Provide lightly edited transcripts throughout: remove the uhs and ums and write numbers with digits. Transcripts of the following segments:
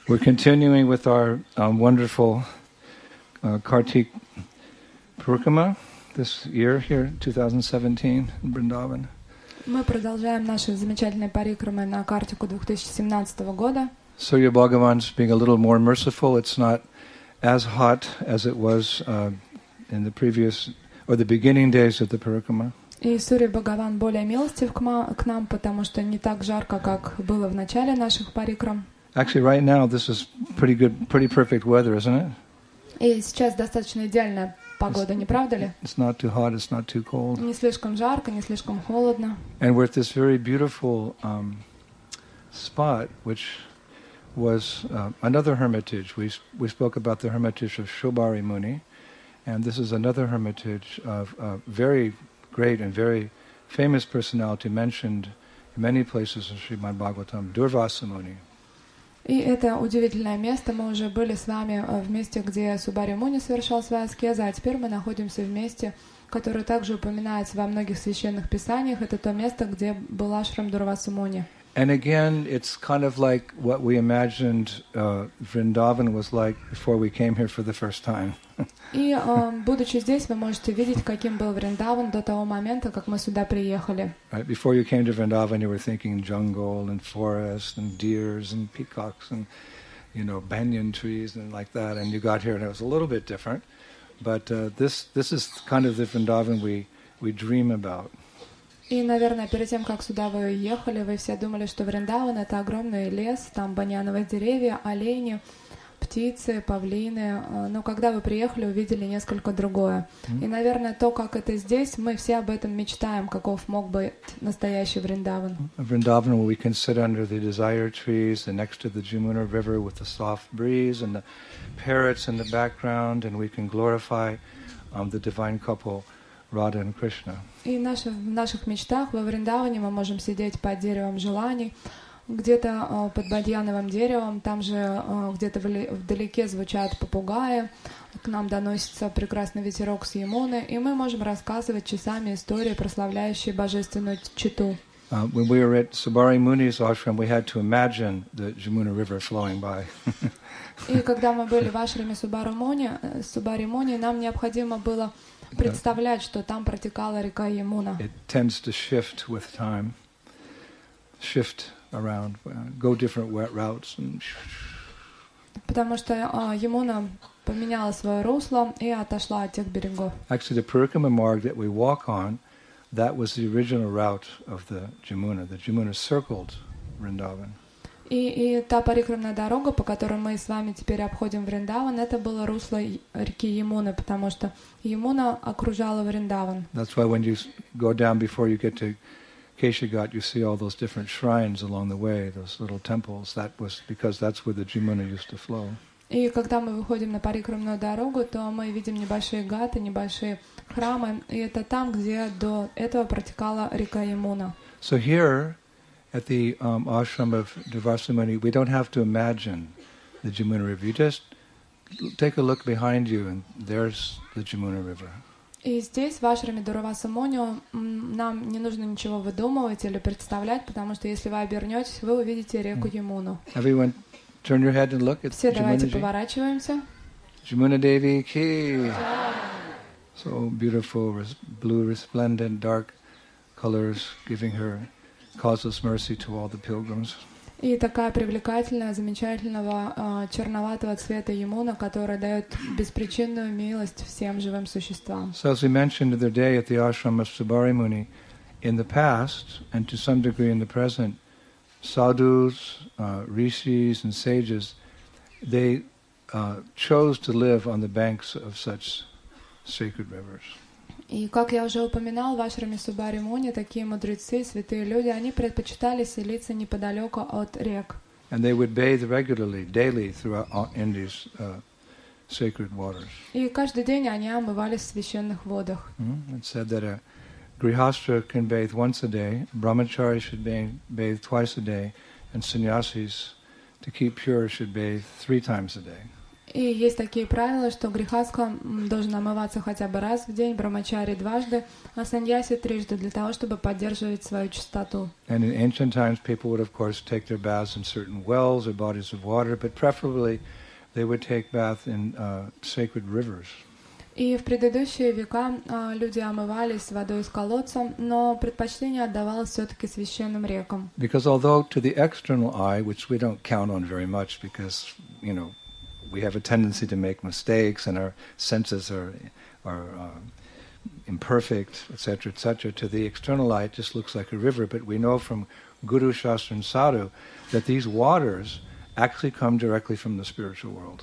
We're continuing with our wonderful Kartik Parikrama this year here, 2017, in Vrindavan. Мы продолжаем наши замечательные парикрамы на Картику 2017 года. Surya Bhagavan's being a little more merciful. It's not as hot as it was in the previous, or the beginning days of the Parikrama. И Сурья Бхагаван более милостив к нам, потому что не так жарко, как было в начале наших парикрам. Actually, right now, this is pretty good, pretty perfect weather, isn't it? И сейчас достаточно идеальная погода, не правда ли? It's not too hot, it's not too cold. Не слишком жарко, не слишком холодно. And we're at this very beautiful spot, which was another hermitage. We spoke about the hermitage of Shobari Muni, and this is another hermitage of a very great and very famous personality mentioned in many places in Srimad Bhagavatam, Durvasa Muni. И это удивительное место. Мы уже были с вами в месте, где Субари Муни совершал свои аскезы, а теперь мы находимся в месте, которое также упоминается во многих священных писаниях. Это то место, где был ашрам Дурваса Муни. And again, it's kind of like what we imagined Vrindavan was like before we came here for the first time. И, будучи здесь, вы можете видеть, каким был Вриндаван до того момента, как мы сюда приехали. Right? Before you came to Vrindavan, you were thinking jungle and forest and deers and peacocks and, banyan trees and like that. And you got here and it was a little bit different. But this is kind of the Vrindavan we dream about. И, наверное, перед тем, как сюда вы ехали, вы все думали, что Вриндаван — это огромный лес, там баньяновые деревья, олени, птицы, павлины. Но когда вы приехали, увидели несколько другое. И, наверное, то, как это здесь, мы все об этом мечтаем, каков мог быть настоящий Вриндаван. Vrindavan, where we can sit under the desire trees and next to the Jamuna River with the soft breeze and the parrots in the background, and we can glorify the divine couple Radha and Krishna. И в наших мечтах во Вриндаване мы можем сидеть под деревом желаний, где-то под бадьяновым деревом, там же где-то вдалеке звучат попугаи, к нам доносится прекрасный ветерок с Ямуны, и мы можем рассказывать часами истории, прославляющие божественную читу. When we were at Subari Muni's ashram, we had to imagine the Jamuna River flowing by. И когда мы были в ашраме Субари Муни, нам необходимо было представлять, что там протекала река Ямуна. It tends to shift with time, shift around, go different routes. Потому что Ямуна поменяла свое русло и отошла от тех берегов. Actually, the Parikrama marg that we walk on, that was the original route of the Jamuna. The Jamuna circled Vrindavan. И та парикрамная дорога, по которой мы с вами теперь обходим Вриндаван, это было русло реки Ямуны, потому что Ямуна окружала Вриндаван. That's why when you go down before you get to Keshagat, you see all those different shrines along the way, those little temples. That was because that's where the Jamuna used to flow. И когда мы выходим на парикрамную дорогу, то мы видим небольшие гаты, небольшие храмы, и это там, где до этого протекала река Ямуна. So here, at the ashram of Durvasa Muni, we don't have to imagine the Jamuna River. You just take a look behind you, and there's the Jamuna River. И здесь, в ашраме Дурваса Муни, нам не нужно ничего выдумывать или представлять, потому что если вы обернетесь, вы увидите реку Ямуну. Everyone, turn your head and look at Все давайте Jamuna поворачиваемся. Jamuna Devi ki. So beautiful, blue, resplendent, dark colors, giving her causeless mercy to all the pilgrims. И такая привлекательная, замечательного черноватого цвета Ямуна, которая дает беспричинную милость всем живым существам. So as we mentioned the other day at the ashram of Subari Muni, in the past, and to some degree in the present, sadhus, rishis and sages, they chose to live on the banks of such sacred rivers. И, как я уже упоминал, в ашраме Субари Муни такие мудрецы, святые люди, они предпочитали селиться неподалеку от рек. And they would bathe regularly, daily, throughout in these sacred waters. И каждый день они омывались в священных водах. It said that a grihastra can bathe once a day, brahmachari should bathe twice a day, and sannyasis, to keep pure, should bathe 3 times a day. И есть такие правила, что грехаска должен омываться хотя бы раз в день, брамачари дважды, а саньяси трижды, для того, чтобы поддерживать свою чистоту. And in ancient times, people would, of course, take their baths in certain wells or bodies of water, but preferably they would take bath in sacred rivers. И в предыдущие века люди омывались водой из колодца, но предпочтение отдавалось все-таки священным рекам. Because although to the external eye, which we don't count on very much because, we have a tendency to make mistakes and our senses are imperfect, etc., etc. To the external eye, it just looks like a river. But we know from Guru, Shastra, and Sadhu that these waters actually come directly from the spiritual world.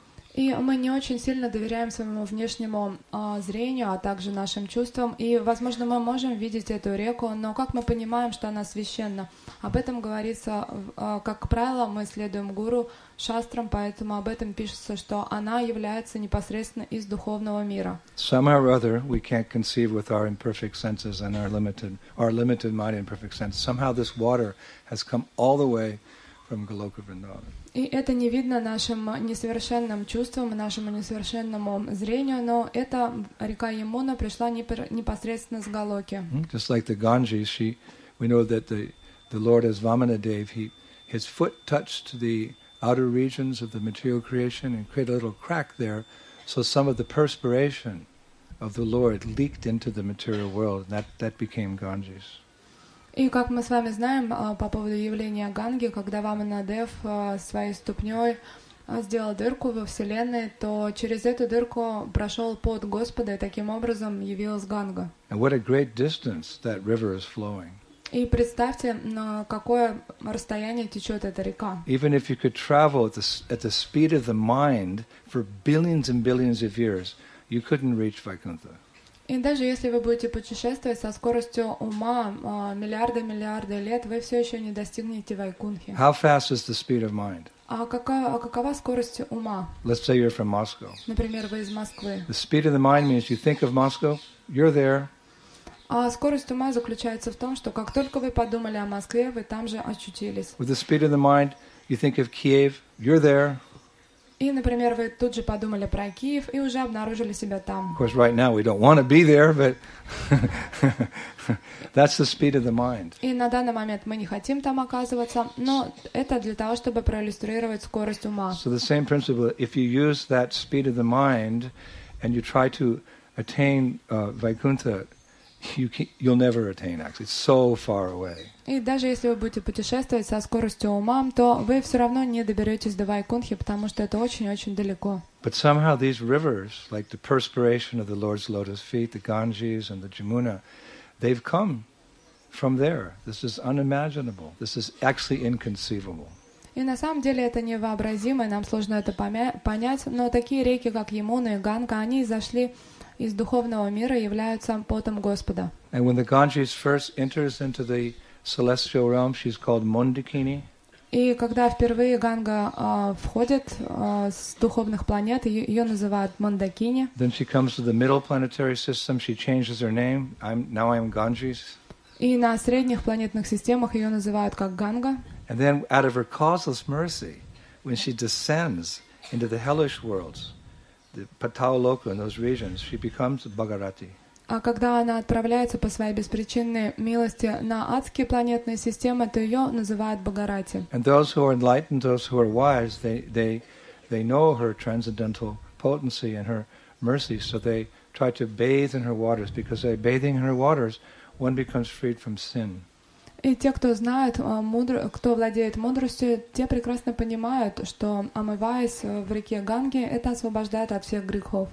И мы не очень сильно доверяем своему внешнему зрению, а также нашим чувствам. И, возможно, мы можем видеть эту реку, но как мы понимаем, что она священна? Об этом говорится, как правило, мы следуем гуру, шастрам, поэтому об этом пишется, что она является непосредственно из духовного мира. Somehow or other, we can't conceive with our imperfect senses and our limited mind and imperfect sense. Somehow this water has come all the way from Goloka Vrindavan. И это не видно нашим несовершенным чувствам, нашему несовершенному зрению, но эта река Ямуна пришла непосредственно с Галоки. Just like the Ganges, we know that the Lord as Vamanadev, his foot touched the outer regions of the material creation and created a little crack there, so some of the perspiration of the Lord leaked into the material world, and that became Ganges. И как мы с вами знаем по поводу явления Ганги, когда Ваманадев своей ступней сделал дырку во Вселенной, то через эту дырку прошел пот Господа, и таким образом явилась Ганга. And what a great distance that river is flowing. И представьте, на какое расстояние течет эта река. Even if you could travel at the speed of the mind for billions and billions of years, you couldn't reach Vaikuntha. И даже если вы будете путешествовать со скоростью ума миллиарды лет, вы все еще не достигнете Вайкунхи. How fast is the speed of mind? А какова скорость ума? Let's say you're from Moscow. Например, вы из Москвы. The speed of the mind means you think of Moscow, you're there. А скорость ума заключается в том, что как только вы подумали о Москве, вы там же очутились. With the speed of the mind, you think of Kiev, you're there. И, например, вы тут же подумали про Киев и уже обнаружили себя там. Of course, right now we don't want to be there, but that's the speed of the mind. И на данный момент мы не хотим там оказываться, но это для того, чтобы проиллюстрировать скорость ума. So the same principle, if you use that speed of the mind and you try to attain Vaikuntha, you'll never attain, actually. It's so far away. И даже если вы будете путешествовать со скоростью ума, то вы все равно не доберетесь до Вайкунхи, потому что это очень-очень далеко. But somehow these rivers, like the perspiration of the Lord's lotus feet, the Ganges and the Jamuna, they've come from there. This is unimaginable. This is actually inconceivable. И на самом деле это невообразимо, и нам сложно это понять, но такие реки, как Ямуна и Ганга, они зашли из духовного мира, являются потом Господа. And when the Ganges first enters into the celestial realm, she's called Mondakini. И когда впервые Ганга входит с духовных планет, ее называют Мандакини. Then she comes to the middle planetary system. She changes her name. Now I'm Ganges. И на средних планетных системах ее называют как Ганга. And then out of her causeless mercy, when she descends into the hellish worlds, the Patauloka and those regions, she becomes Bhagarati. А когда она отправляется по своей беспричинной милости на адские планетные системы, то ее называют Бхагарати. And those who are enlightened, those who are wise, they know her transcendental potency and her mercy, so they try to bathe in her waters, because by bathing in her waters, one becomes freed from sin. И те, кто знает, кто владеет мудростью, те прекрасно понимают, что, омываясь в реке Ганги, это освобождает от всех грехов.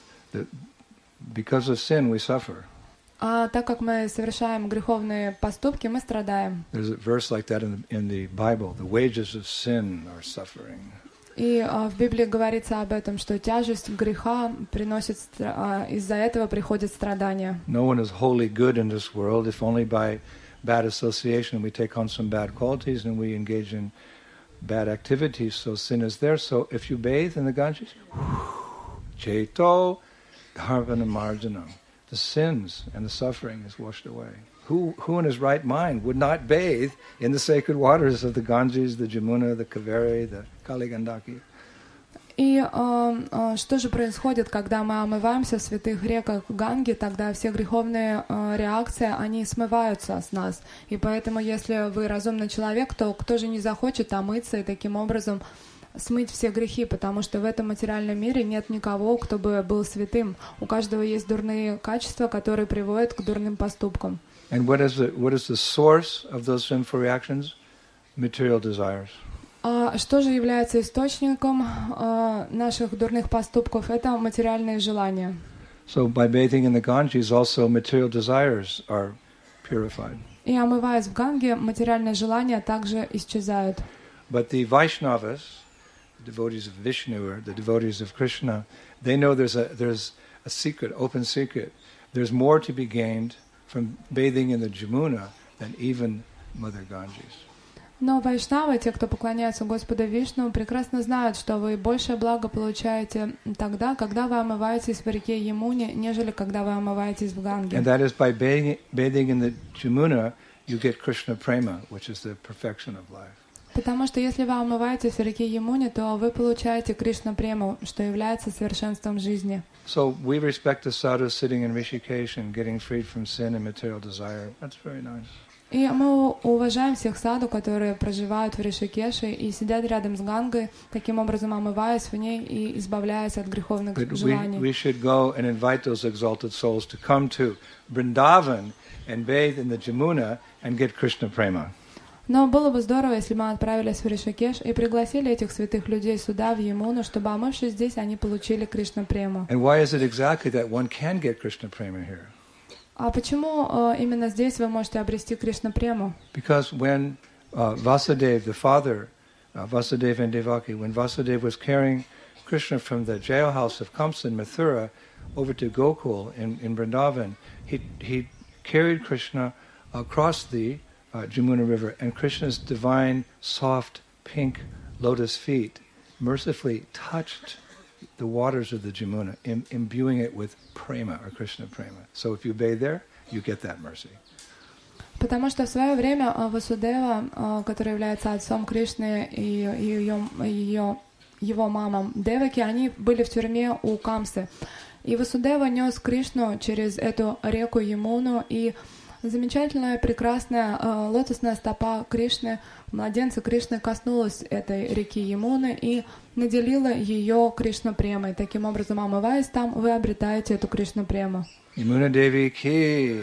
Because of sin, we suffer. А так как мы совершаем греховные поступки, мы страдаем. There's a verse like that in the Bible. The wages of sin are suffering. И в Библии говорится об этом, что тяжесть греха приносит, из-за этого приходит страдания. No one is wholly good in this world, if only by bad association we take on some bad qualities and we engage in bad activities, so sin is there. So if you bathe in the Ganges, Cheto Dharvana Marjana, the sins and the suffering is washed away. Who in his right mind would not bathe in the sacred waters of the Ganges, the Jamuna, the Kaveri, the Kaligandaki? И что же происходит, когда мы омываемся в святых реках Ганги, тогда все греховные реакции, они смываются с нас. И поэтому, если вы разумный человек, то кто же не захочет омыться и таким образом смыть все грехи, потому что в этом материальном мире нет никого, кто бы был святым. У каждого есть дурные качества, которые приводят к дурным поступкам. And what is the source of those sinful reactions? Material desires. А что же является источником наших дурных поступков? Это материальные желания. So by bathing in the Ganges, also material desires are purified. И омываясь в Ганге, материальные желания также исчезают. But the Vaishnavas, the devotees of Vishnu or the devotees of Krishna, they know there's a secret, open secret. There's more to be gained from bathing in the Jamuna than even Mother Ganges. Но вайшнавы, те, кто поклоняется Господу Вишну, прекрасно знают, что вы большее благо получаете тогда, когда вы омываетесь в реке Ямуне, нежели когда вы омываетесь в Ганге. And that is by bathing in the Jamuna, you get Krishna Prema, which is the perfection of life. Потому что если вы омываетесь в реке Ямуне, то вы получаете Кришна Прему, что является совершенством жизни. So we respect the sadhus sitting in Rishikesh and getting freed from sin and material desire. That's very nice. И мы уважаем всех саду, которые проживают в Ришикеше и сидят рядом с Гангой, таким образом омываясь в ней и избавляясь от греховных желаний. We should go and invite those exalted souls to come to Vrindavan and bathe in the Jamuna and get Krishna Prema. Но было бы здорово, если бы мы отправились в Ришикеш и пригласили этих святых людей сюда, в Ямуну, чтобы, омывшись здесь, они получили Кришна Прему. And why is it exactly that one can get Krishna Prema here? А почему именно здесь вы можете обрести Кришна Прему? Because when Vasudeva, the father, Vasudeva and Devaki, when Vasudeva was carrying Krishna from the jailhouse of Kamsa in Mathura over to Gokul in Vrindavan, he carried Krishna across the Jamuna River, and Krishna's divine, soft, pink lotus feet mercifully touched the waters of the Jamuna, imbuing it with prema, or Krishna prema. So if you bathe there, you get that mercy. Потому что в свое время Васудева, который является отцом Кришны, и его мама Деваки, они были в тюрьме у Камсы. И Васудева нес Кришну через эту реку Ямуну, и замечательная, прекрасная лотосная стопа Кришны, младенца Кришны, коснулась этой реки Ямуны и наделила ее Кришна Премой. Таким образом, омываясь там, вы обретаете эту Кришна Прему. Yamuna Devi ki.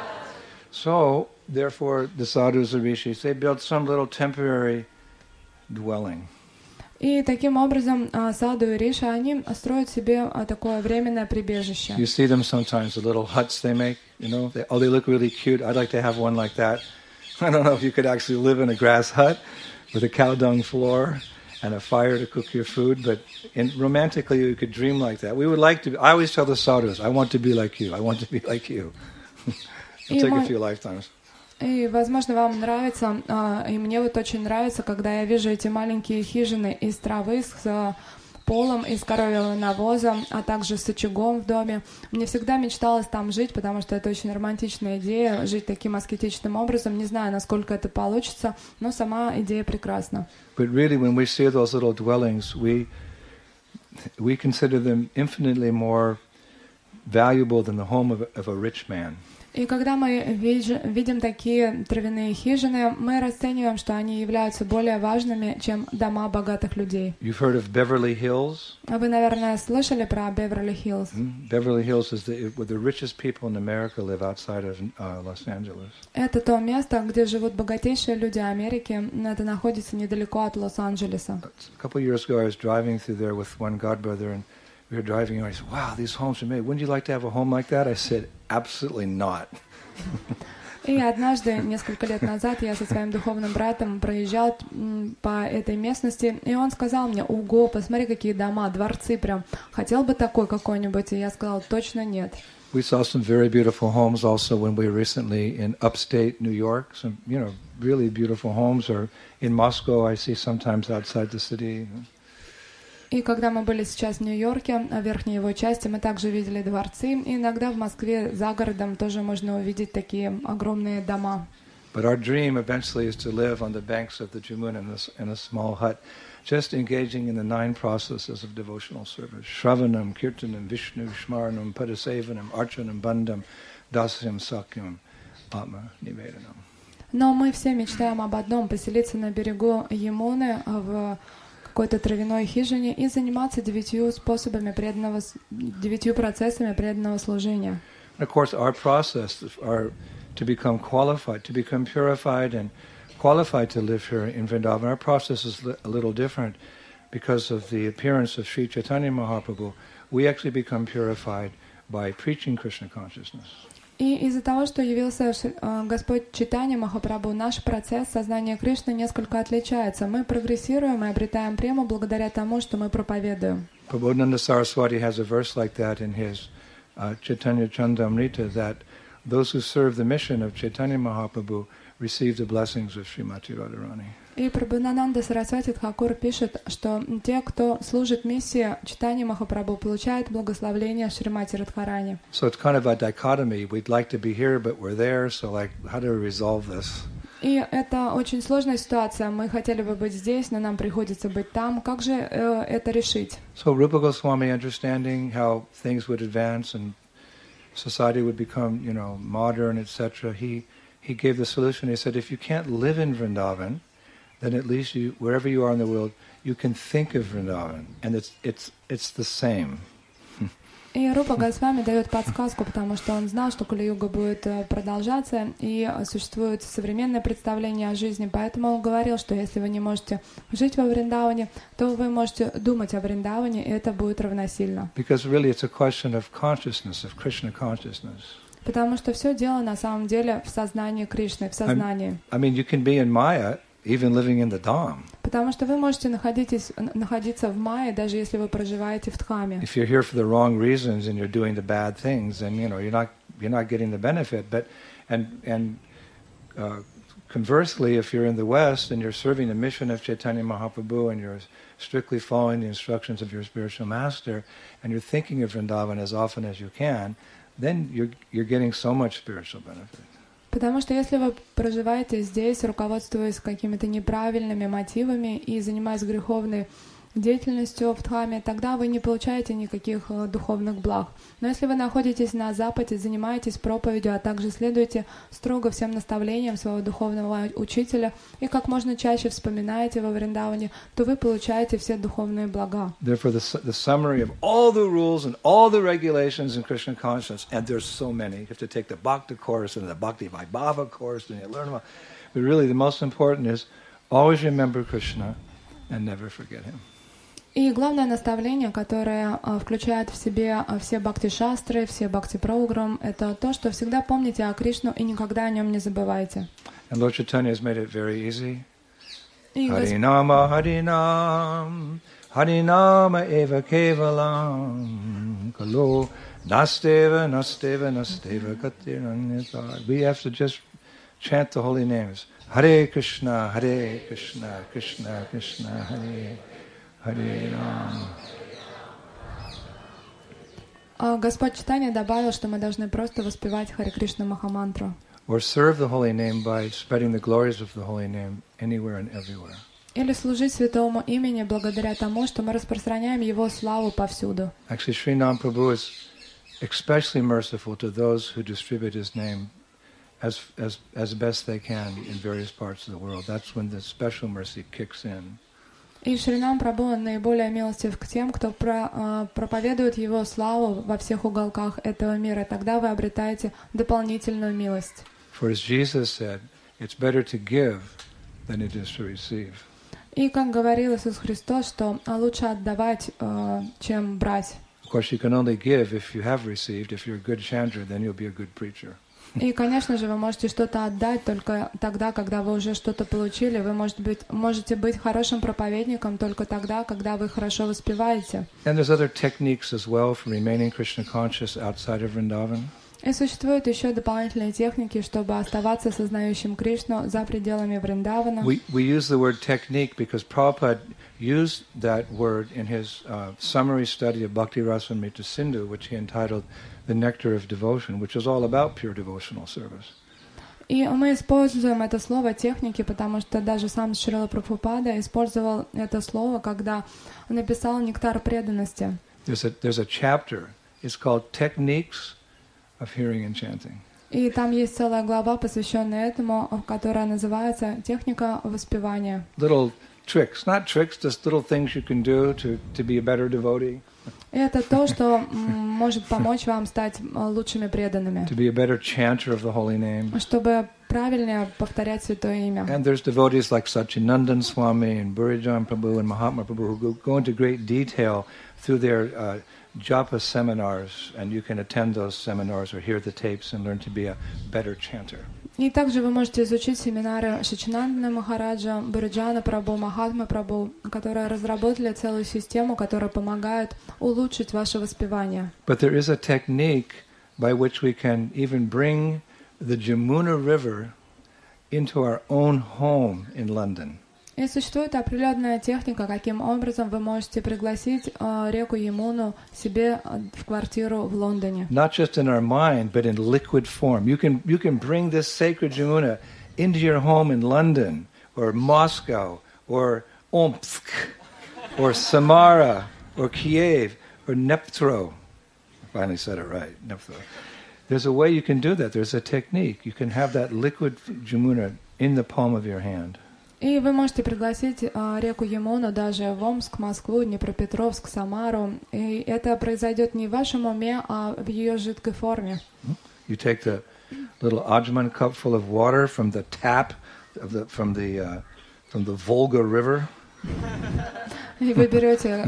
So, therefore, the sadhus and rishis, they built some little temporary dwelling. И таким образом саду и риши, они строят себе такое временное прибежище. You see them sometimes, the little huts they make, you know, they look really cute. I'd like to have one like that. I don't know if you could actually live in a grass hut with a cow dung floor and a fire to cook your food, but romantically you could dream like that. We would like to, I always tell the sadhus, I want to be like you, I want to be like you. It'll take a few lifetimes. И, возможно, вам нравится, и мне вот очень нравится, когда я вижу эти маленькие хижины из травы с полом, из коровьего навоза, а также с очагом в доме. Мне всегда мечталось там жить, потому что это очень романтичная идея, жить таким аскетичным образом. Не знаю, насколько это получится, но сама идея прекрасна. But really, when we see those little dwellings, we consider them infinitely more valuable than the home of a rich man. И когда мы видим такие травяные хижины, мы расцениваем, что они являются более важными, чем дома богатых людей. You've heard of Beverly Hills? Вы, наверное, слышали про Беверли-Хиллз? Beverly Hills is where the richest people in America live outside of Los Angeles. Это то место, где живут богатейшие люди Америки. Это находится недалеко от Лос-Анджелеса. A couple of years ago, I was driving through there with one godbrother, and we were driving, and I said, "Wow, these homes are made. Wouldn't you like to have a home like that?" I said, "Absolutely not." И однажды, несколько лет назад, я со своим духовным братом проезжал по этой местности, и он сказал мне: "Ого, посмотри, какие дома, дворцы прям. Хотел бы такой какой-нибудь?" И я сказала: "Точно нет." We saw some very beautiful homes also when we were recently in upstate New York. Some, really beautiful homes. Or in Moscow, I see sometimes outside the city. И когда мы были сейчас в Нью-Йорке, в верхней его части, мы также видели дворцы. И иногда в Москве за городом тоже можно увидеть такие огромные дома. But our dream eventually is to live on the banks of the Jamuna in a small hut, just engaging in the 9 processes of devotional service. Shravanam, Kirtanam, Vishnu, Shmaranam, Padasevanam, Archanam, Bandham, Dasyam, Sakyam, Atma, Nivedanam. Но мы все мечтаем об одном — поселиться на берегу Ямуны в какой-то травяной хижине и заниматься 9 процессами преданного служения. Of course, our process are to become qualified, to become purified and qualified to live here in Vrindavan. Our process is a little different because of the appearance of Sri Chaitanya Mahaprabhu. We actually become purified by preaching Krishna consciousness. И из-за того, что явился Господь Чайтанья Махапрабху, наш процесс сознания Кришны несколько отличается. Мы прогрессируем и обретаем прему благодаря тому, что мы проповедуем. Prabodhananda Saraswati has a verse like that in his Chaitanya Chandamrita, that those who serve the mission of Chaitanya Mahaprabhu receive the blessings of Srimati Radharani. И Прабхананда Сарасвати Тхакур пишет, что те, кто служит миссии Чайтаньи Махапрабху, получают благословление Шримати Радхарани. So it's kind of a dichotomy. We'd like to be here, but we're there. So, like, how do we resolve this? И это очень сложная ситуация. Мы хотели бы быть здесь, но нам приходится быть там. Как же это решить? So Rupa Goswami, understanding how things would advance and society would become, modern, etc., he gave the solution. He said, if you can't live in Vrindavan, then at least you, wherever you are in the world, you can think of Vrindavan, and it's the same. И Рупа Госвами дает подсказку, потому что он знал, что Кали-юга будет продолжаться, и существует современное представление о жизни, поэтому он говорил, что если вы не можете жить во Вриндаване, то вы можете думать о Вриндаване, и это будет равносильно. Because really it's a question of consciousness, of Krishna consciousness. Потому что все дело на самом деле в сознании Кришны, в сознании. I mean, you can be in Maya, even living in the Dham. Потому что вы можете находиться в Майе, даже если вы проживаете в Дхаме. If you're here for the wrong reasons and you're doing the bad things, then you're not getting the benefit. But conversely, if you're in the West and you're serving the mission of Chaitanya Mahaprabhu and you're strictly following the instructions of your spiritual master and you're thinking of Vrindavan as often as you can, then you're getting so much spiritual benefit. Потому что если вы проживаете здесь, руководствуясь какими-то неправильными мотивами и занимаясь греховной деятельностью в Дхаме, тогда вы не получаете никаких духовных благ. Но если вы находитесь на Западе, занимаетесь проповедью, а также следуете строго всем наставлениям своего духовного учителя и как можно чаще вспоминаете во Вриндаване, то вы получаете все духовные блага. Therefore, the summary of all the rules and all the regulations in Krishna consciousness, and there's so many. You have to take the Bhakti course and the Bhakti Vaibhava course, and you learn about. But really, the most important is always remember Krishna and never forget him. И главное наставление, которое включает в себе все бхакти-шастры, все бхакти-программы, это то, что всегда помните о Кришну и никогда о нем не забывайте. And Lord Chaitanya has made it very easy. Harinama, Harinam, Harinama eva kevalam, kalo, nasteva, nasteva, nasteva, katiranyata. We have to just chant the holy names. Hare Krishna, Hare Krishna, Krishna Krishna, Hare Hare Ram. Господь Чайтанья добавил, что мы должны просто воспевать Харе Кришна Махамантру. Or serve the holy name by spreading the glories of the holy name anywhere and everywhere. Или служить святому имени благодаря тому, что мы распространяем его славу повсюду. Actually, Sri Nam Prabhu is especially merciful to those who distribute his name as best they can in various parts of the world. That's when the special mercy kicks in. И Шринам Прабху наиболее милостив к тем, кто проповедует его славу во всех уголках этого мира. Тогда вы обретаете дополнительную милость. For as Jesus said, it's better to give than it is to receive. И как говорил Иисус Христос, что лучше отдавать, чем брать. Of course, you can only give if you have received. If you're a good chanter, then you'll be a good preacher. И, конечно же, вы можете что-то отдать только тогда, когда вы уже что-то получили. Вы можете быть хорошим проповедником только тогда, когда вы хорошо воспеваете. And there's other techniques as well for remaining Krishna conscious outside of Vrindavan. И существуют еще дополнительные техники, чтобы оставаться сознающим Кришну за пределами Вриндавана. We use the word technique because Prabhupada used that word in his summary study of Bhakti Rasamrita Sindhu, which he entitled The Nectar of Devotion, which is all about pure devotional service. И мы используем это слово техники, потому что даже сам Шрила Прабхупада использовал это слово, когда он написал «Нектар преданности». There's a chapter. It's called Techniques of Hearing and Chanting. И там есть целая глава, посвященная этому, которая называется «Техника воспевания». Little tricks, not tricks, just little things you can do to be a better devotee. Это то, что может помочь вам стать лучшими преданными. To be a better chanter of the holy name. Чтобы правильнее повторять Святое Имя. And there's devotees like Sachinandan Swami and Burijan Prabhu and Mahatma Prabhu who go into great detail through their japa seminars, and you can attend those seminars or hear the tapes and learn to be a better chanter. И также вы можете изучить семинары Шачинандана Махараджа, Буриджана Прабху, Махатма Прабху, которые разработали целую систему, которая помогает улучшить ваше воспевание. But there is a technique by which we can even bring the Jamuna River into our own home in London. И существует определенная техника, каким образом вы можете пригласить реку Ямуну себе в квартиру в Лондоне. Not just in our mind, but in liquid form. You can bring this sacred Jamuna into your home in London, or Moscow, or Omsk, or Samara, or Kiev, or Dnipro. I finally said it right, Dnipro. There's a way you can do that. There's a technique. You can have that liquid Jamuna in the palm of your hand. И вы можете пригласить реку Ямуну даже в Омск, Москву, Днепропетровск, Самару. И это произойдет не в вашем уме, а в ее жидкой форме. You take the little Ajman cup full of water from the tap from the Volga River. И вы берете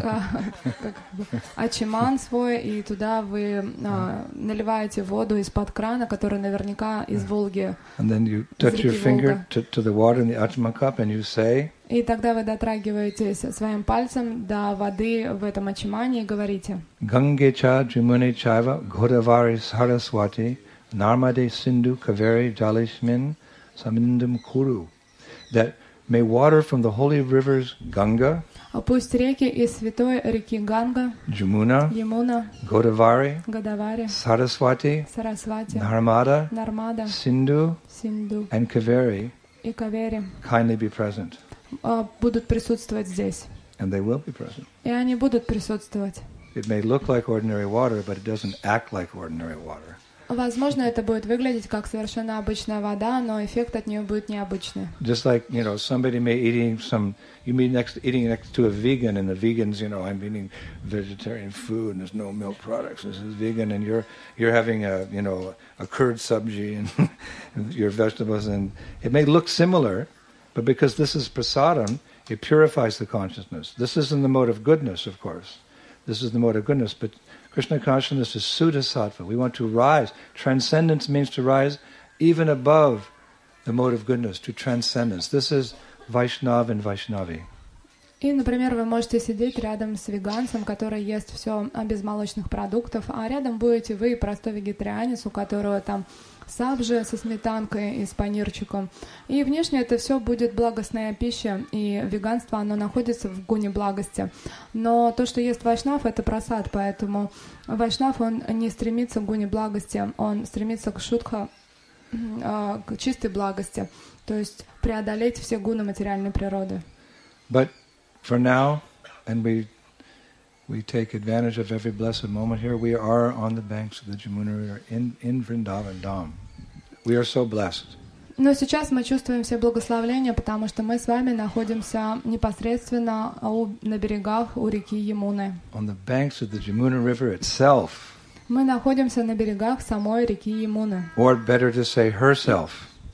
ачиман свой, и туда вы наливаете воду из-под крана, который наверняка из Волги. And then you touch your finger to the water in the Ajman cup and you say. И тогда вы дотрагиваетесь своим пальцем до воды в этом ачимане и говорите. Gange cha Jamune chaiva Godavari Saraswati Narmade Sindhu Kaveri Jalishmin Samindam Kuru. That may water from the holy rivers Ganga, пусть реки из святой реки Ганга, Jamuna, Ямуна, Godavari, Сарасвати, Narmada, Синду and Kaveri и Кавери kindly be present. Будут присутствовать здесь. And they will be present. И они будут присутствовать. It may look like ordinary water, but it doesn't act like ordinary water. Возможно, это будет выглядеть как совершенно обычная вода, но эффект от нее будет необычный. Just like, somebody may eating next to a vegan, and the vegans, I'm eating vegetarian food and there's no milk products. This is vegan, and you're having a curd sabji and your vegetables, and it may look similar, but because this is prasadam, it purifies the consciousness. This isn't the mode of goodness, of course. This is the mode of goodness, but Krishna consciousness is Suddha Sattva. We want to rise. Transcendence means to rise even above the mode of goodness, to transcendence. This is Vaishnav and Vaishnavi. И, например, вы можете сидеть рядом с веганцем, который ест все без молочных продуктов, а рядом будете вы, простой вегетарианец, у которого там сабжи со сметанкой и с панирчиком. И внешне это все будет благостная пища, и веганство, оно находится в гуне благости. Но то, что ест вайшнав, это прасад, поэтому вайшнав, он не стремится к гуне благости, он стремится к шутха, к чистой благости, то есть преодолеть все гуны материальной природы. But for now, and we take advantage of every blessed moment here. We are on the banks of the Jamuna River in Vrindavan Dham. We are so blessed. Но сейчас мы чувствуем все благословления, потому что мы с вами находимся непосредственно на берегах у реки Ямуны. On the banks of the Jamuna River itself. Мы находимся на берегах самой реки Ямуны. Or better to say herself.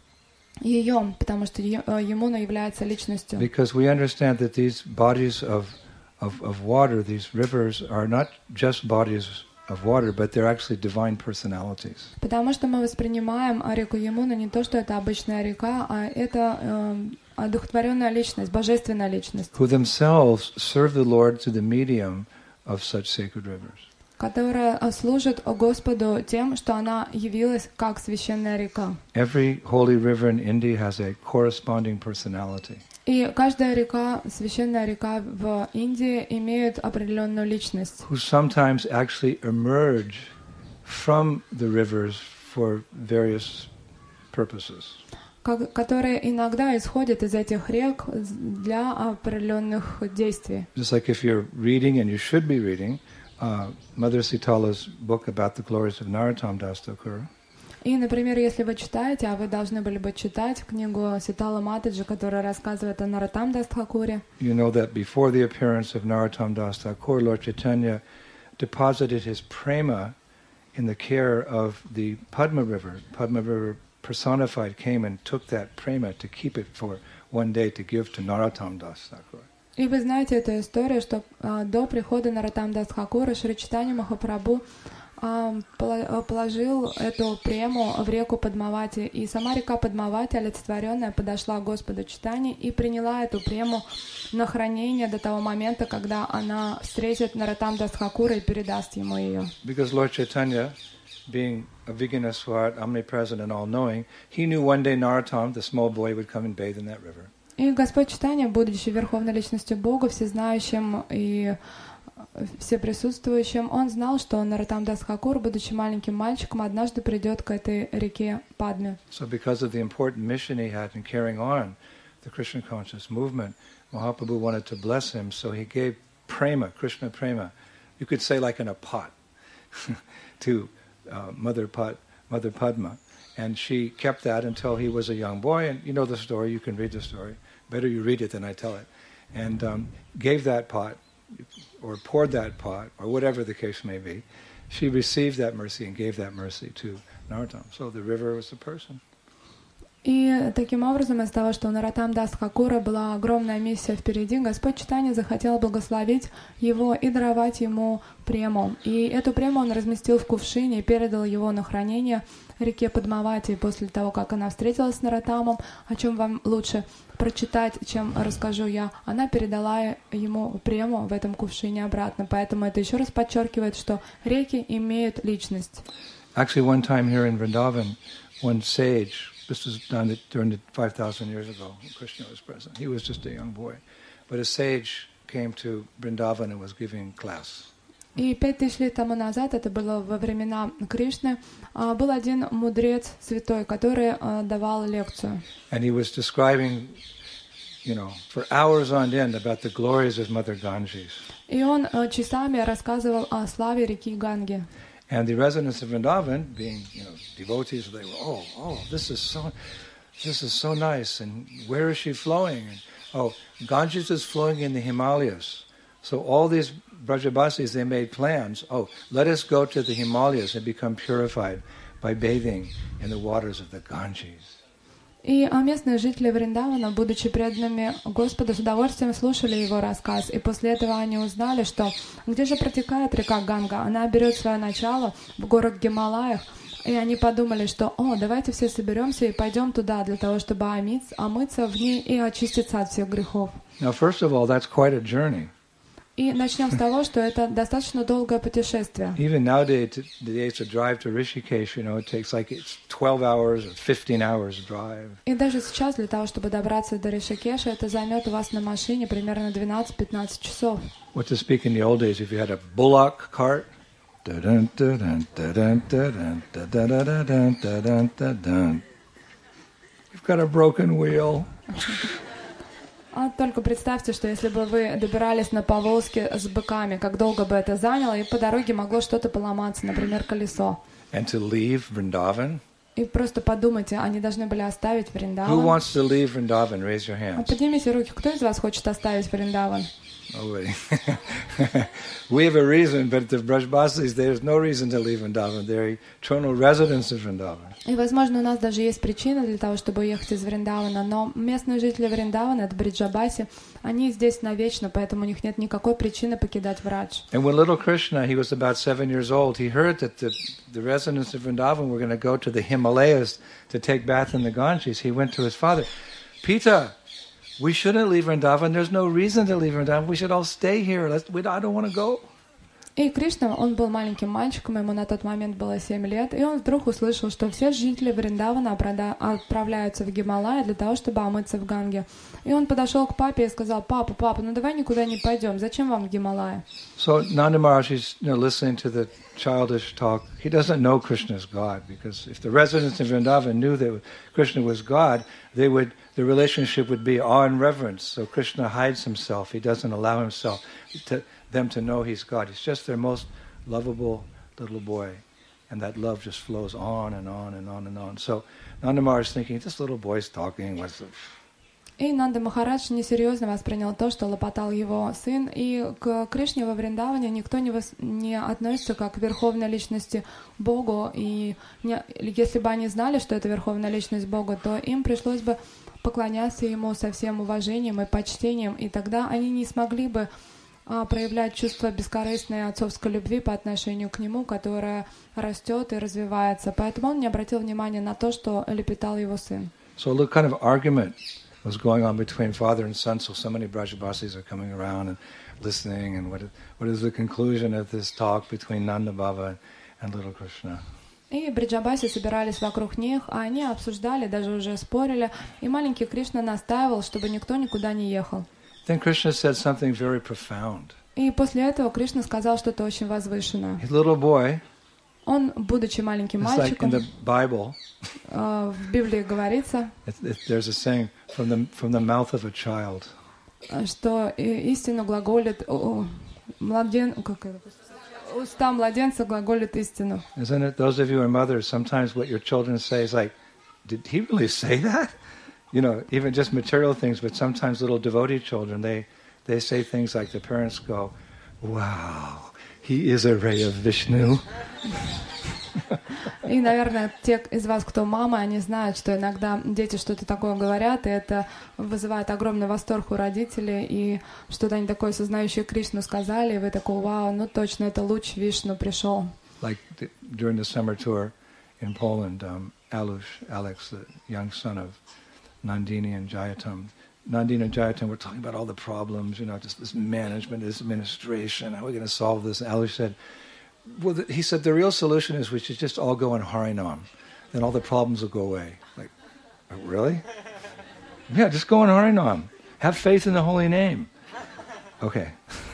Ее, потому что Ямуна является личностью. Because we understand that these bodies of water, these rivers, are not just bodies of water, but they're actually divine personalities. Потому что мы воспринимаем реку Ямуну не то, что это обычная река, а это одухотворенная личность, божественная личность. Who themselves serve the Lord through the medium of such sacred rivers. Которая служит Господу тем, что она явилась как священная река. Every holy river in India has a corresponding personality. И каждая река, священная река в Индии, имеет определенную личность. Who sometimes actually emerge from the rivers for various purposes. Которые иногда исходят из этих рек для определенных действий. Just like if you're reading, and you should be reading, Mother Sitala's book about the glories of Narottam Das Thakur. И, например, если вы читаете, а вы должны были бы читать книгу Ситала Матаджи, которая рассказывает о Нароттам Дас Тхакуре. You know that before the appearance of Narottam Das Thakur, Lord Chaitanya deposited his prema in the care of the Padma River. Padma River personified came and took that prema to keep it for one day to give to Narottam Das Thakur. И вы знаете эту историю, что до прихода Нароттам Дас Тхакура Шри Чайтанья Махапрабху положил эту прему в реку Падмавати, и сама река Падмавати, олицетворенная, подошла к Господу Чайтанье и приняла эту прему на хранение до того момента, когда она встретит Нароттам Дас Тхакура и передаст ему ее. Because Lord Chaitanya, being a Vigyanaswat, omnipresent and all-knowing, he knew one day Narottam, the small boy, would come and bathe in that river. И Господь Чайтанья, будучи Верховной Личностью Бога, всезнающим и всеприсутствующим, он знал, что Нароттам Дас Тхакур, будучи маленьким мальчиком, однажды придет к этой реке Падме. So because of the important mission he had in carrying on the Krishna conscious movement, Mahaprabhu wanted to bless him, so he gave prema, Krishna prema, you could say like in a pot, to Mother Padma. And she kept that until he was a young boy, and you know the story, you can read the story. Better you read it than I tell it. And gave that pot, or poured that pot, or whatever the case may be. She received that mercy and gave that mercy to Narottam. So the river was the person. И таким образом, из-за того, что у Нароттам Дас Тхакура была огромная миссия впереди, Господь Чайтанья захотел благословить его и даровать ему прему. И эту прему он разместил в кувшине и передал его на хранение реке Падмавати. После того, как она встретилась с Нароттамом, о чем вам лучше прочитать, чем расскажу я, она передала ему прему в этом кувшине обратно. Поэтому это еще раз подчеркивает, что реки имеют личность. Actually, one time here in Vrindavan, one sage, this was done during the 5,000 years ago, when Krishna was present. He was just a young boy. But a sage came to Vrindavan and was giving class. И 5000 лет тому назад, это было во времена Кришны, был один мудрец святой, который давал лекцию. And he was describing, for hours on end about the glories of Mother Ganges. И он часами рассказывал о славе реки Ганги. And the residents of Vrindavan, being, devotees, they were, this is so nice. And where is she flowing? And, Ganges is flowing in the Himalayas. So all these Brajabasis, they made plans. Let us go to the Himalayas and become purified by bathing in the waters of the Ganges. И местные жители Вриндавана, будучи преданными Господу, с удовольствием слушали его рассказ. И после этого они узнали, что где же протекает река Ганга? Она берет свое начало в горах Гималаях. И они подумали, что давайте все соберемся и пойдем туда для того, чтобы омыться в ней и очиститься от всех грехов. Now, first of all, that's quite a journey. И начнем с того, что это достаточно долгое путешествие. Even nowadays, to drive to Rishikesh, it takes like 12 hours or 15 hours drive. И даже сейчас для того, чтобы добраться до Ришикеша, это займет у вас на машине примерно 12-15 часов. What to speak in the old days, if you had a bullock cart, you've got a broken wheel. Только представьте, что если бы вы добирались на повозке с быками, как долго бы это заняло, и по дороге могло что-то поломаться, например, колесо. And to leave Vrindavan? И просто подумайте, они должны были оставить Вриндаван. Who wants to leave Vrindavan? Raise your hands. Поднимите руки. Кто из вас хочет оставить Вриндаван? Nobody. We have a reason, but the Brajbasis, there's no reason to leave Vrindavan. They're eternal residents of Vrindavan. И, возможно, у нас даже есть причина для того, чтобы уехать из Вриндавана, но местные жители Вриндавана, это Бриджабаси, они здесь навечно, поэтому у них нет никакой причины покидать Врадж. And when little Krishna, he was about 7 years old, he heard that the residents of Vrindavan were going to go to the Himalayas to take bath in the Ganges. He went to his father, Pita, we shouldn't leave Vrindavan. There's no reason to leave Vrindavan. We should all stay here. I don't want to go. И Кришна, он был маленьким мальчиком, ему на тот момент было 7 лет, и он вдруг услышал, что все жители Вриндавана отправляются в Гималай для того, чтобы омыться в Ганге. И он подошел к папе и сказал: папа, ну давай никуда не пойдем, зачем вам в Гималай? So Nanda Maharaj is listening to the childish talk. He doesn't know Krishna is God, because if the residents of Vrindavan knew that Krishna was God, the relationship would be awe and reverence. So Krishna hides himself. He doesn't allow himself them to know he's God. He's just their most lovable little boy. And that love just flows on and on and on and on. So Nanda Maharaj is thinking, this little boy's talking. И Нанда Махарадж несерьезно воспринял то, что лопотал его сын, и к Кришне во Вриндаване никто не относится как к верховной личности Богу, и если бы они знали, что это верховная личность Бога, то им пришлось бы поклоняться ему со всем уважением и почтением, и тогда они не смогли бы проявлять чувство бескорыстной отцовской любви по отношению к нему, которая растет и развивается. Поэтому он не обратил внимания на то, что лепетал его сын. So a kind of argument was going on between father and son, so many Brajabasis are coming around and listening, and what is the conclusion of this talk between Nanda Baba and little Krishna? И бриджабаси собирались вокруг них, а они обсуждали, даже уже спорили, и маленький Кришна настаивал, чтобы никто никуда не ехал. Then Krishna said something very profound. И после этого Кришна сказал что-то очень возвышенное. His little boy, он, будучи маленьким мальчиком, like in the Bible, в Библии говорится, there's a saying from the mouth of a child. Что истину глаголит уста младенца глаголит истину. Isn't it? Those of you who are mothers, sometimes what your children say is like, did he really say that? You know, even just material things, but sometimes little devotee children, they say things like, the parents go, wow, he is a ray of Vishnu. И, наверное, те из вас, кто мамы, они знают, что иногда дети что-то такое говорят, и это вызывает огромный восторг у родителей, и что-то они такое сознающее Кришну сказали, и вы такой: вау, ну точно, это луч Вишну пришел. Like during the summer tour in Poland, Alex, the young son of Nandini and Jayatam. Nandini and Jayatam were talking about all the problems, you know, just this management, this administration, how are we going to solve this? Alex said, well, he said, the real solution is we should just all go in Harinam. Then all the problems will go away. Like, really? Yeah, just go in Harinam. Have faith in the holy name. Okay.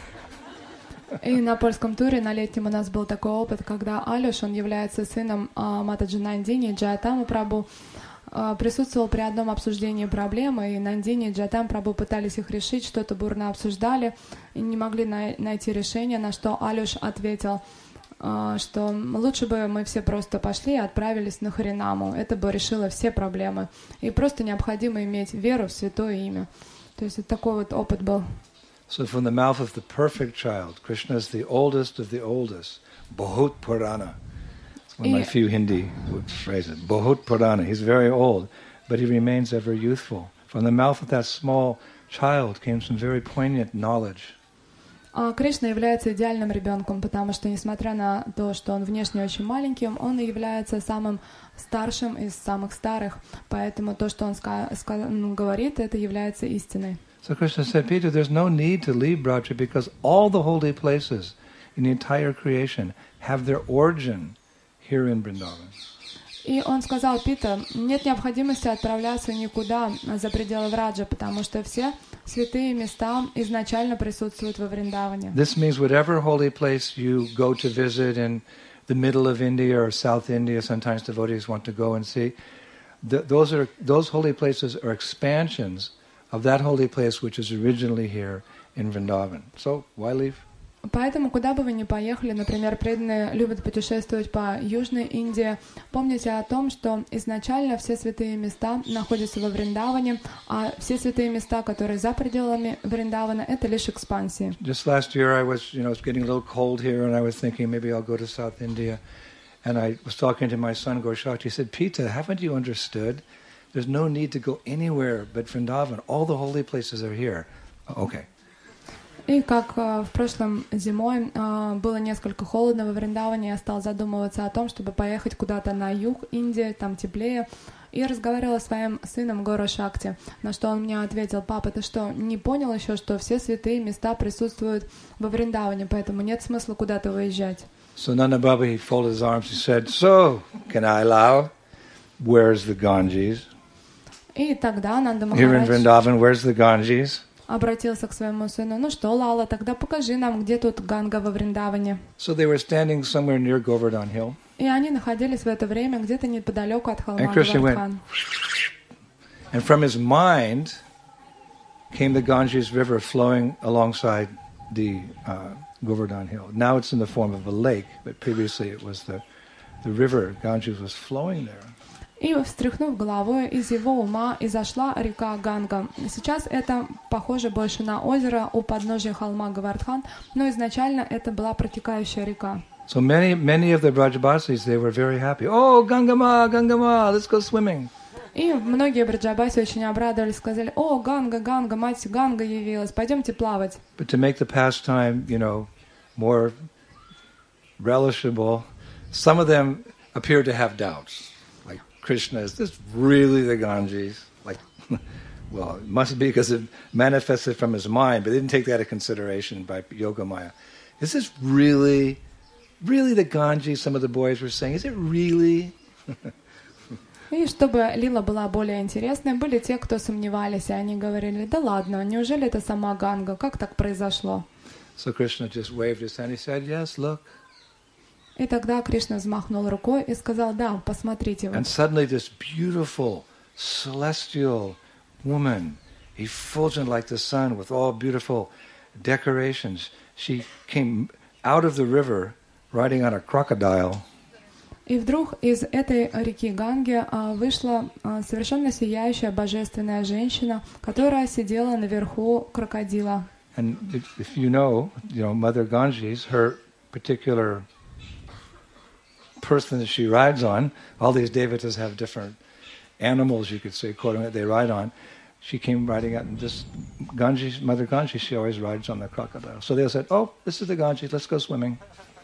И на польском туре на летнем у нас был такой опыт, когда Алюш, он является сыном Матаджи Нандини, Джаятама Прабху, присутствовал при одном обсуждении проблемы, и Нандини и Джаятам Прабху пытались их решить, что-то бурно обсуждали, и не могли найти решение, на что Алюш ответил, что лучше бы мы все просто пошли и отправились на Харинаму. Это бы решило все проблемы. И просто необходимо иметь веру в святое имя. То есть вот такой вот опыт был. So from the mouth of the perfect child, Krishna is the oldest of the oldest. Bahut Purana. It's one of my few Hindi phrases. Bahut Purana. He's very old, but he remains ever youthful. From the mouth of that small child came some very poignant knowledge. Кришна является идеальным ребенком, потому что, несмотря на то, что он внешне очень маленьким, он является самым старшим из самых старых. Поэтому то, что он говорит, это является истиной. So Krishna said, Peter, there's no need to leave Braja because all the holy places in the entire creation have their origin here in Vrindavan. И он сказал: Питер, нет необходимости отправляться никуда за пределы Враджа, потому что все святые места изначально присутствуют во Вриндаване. This means whatever holy place you go to visit in the middle of India or South India, sometimes devotees want to go and see, those holy places are expansions of that holy place which is originally here in Vrindavan. So why leave? Поэтому, куда бы вы ни поехали, например, преданные любят путешествовать по Южной Индии, помните о том, что изначально все святые места находятся во Вриндаване, а все святые места, которые за пределами Вриндавана, это лишь экспансии. Just last year I was, it's getting a little cold here, and I was thinking maybe I'll go to South India. And I was talking to my son, Goshakti. He said, Peter, haven't you understood? There's no need to go anywhere but Vrindavan. All the holy places are here. Okay. И как в прошлом зимой было несколько холодно во Вриндаване, я стал задумываться о том, чтобы поехать куда-то на юг Индии, там теплее. И разговаривала с своим сыном Гора Шакти, на что он мне ответил: папа, ты что, не понял еще, что все святые места присутствуют во Вриндаване, поэтому нет смысла куда-то выезжать. So Nanda Baba, he folded his arms, he said, so, can I allow? Where's the Ganges? И тогда Нанда Here in Махарадж Vrindavan, where's the Ganges? обратился к своему сыну: ну что, Лала, тогда покажи нам, где тут Ганга во Вриндаване. So they were standing somewhere near Govardhan Hill. И они находились в это время где-то неподалеку от холма And Krishna went, Гавардхан. and from his mind came the Ganges River flowing alongside the Govardhan Hill. Now it's in the form of a lake, but previously it was the river. Ganges was flowing there. И, встряхнув головой, из его ума изошла река Ганга. Сейчас это похоже больше на озеро у подножия холма Гавардхан, но изначально это была протекающая река. So many of the Brajavasis, they were very happy. Oh, Gangama, Gangama, let's go swimming. И многие браджабаси очень обрадовались, сказали: о, Ганга, Ганга, мать Ганга явилась, пойдемте плавать. But to make the pastime, more relishable, some of them appeared to have doubts. Like, Krishna, is this really the Ganges? Like, well, it must be because it manifested from his mind, but they didn't take that into consideration by Yogamaya. Is this really the Ganges? Some of the boys were saying, is it really? И чтобы лила была более интересной, были те, кто сомневались, и они говорили: да ладно, неужели это сама Ганга? Как так произошло? So Krishna just waved his hand. He said, yes, look. И тогда Кришна взмахнул рукой и сказал: да, посмотрите. And suddenly this beautiful, celestial woman, effulgent like the sun, with all beautiful decorations, she came out of the river riding on a crocodile. И вдруг из этой реки Ганги вышла совершенно сияющая божественная женщина, которая сидела наверху крокодила. And if you know, Mother Ganges, her particular person that she rides on, all these devatas have different animals, you could say, quoting that they ride on. She came riding out, and this Ganges, Mother Ganges, she always rides on the crocodile. So they said, oh, this is the Ganges, let's go swimming.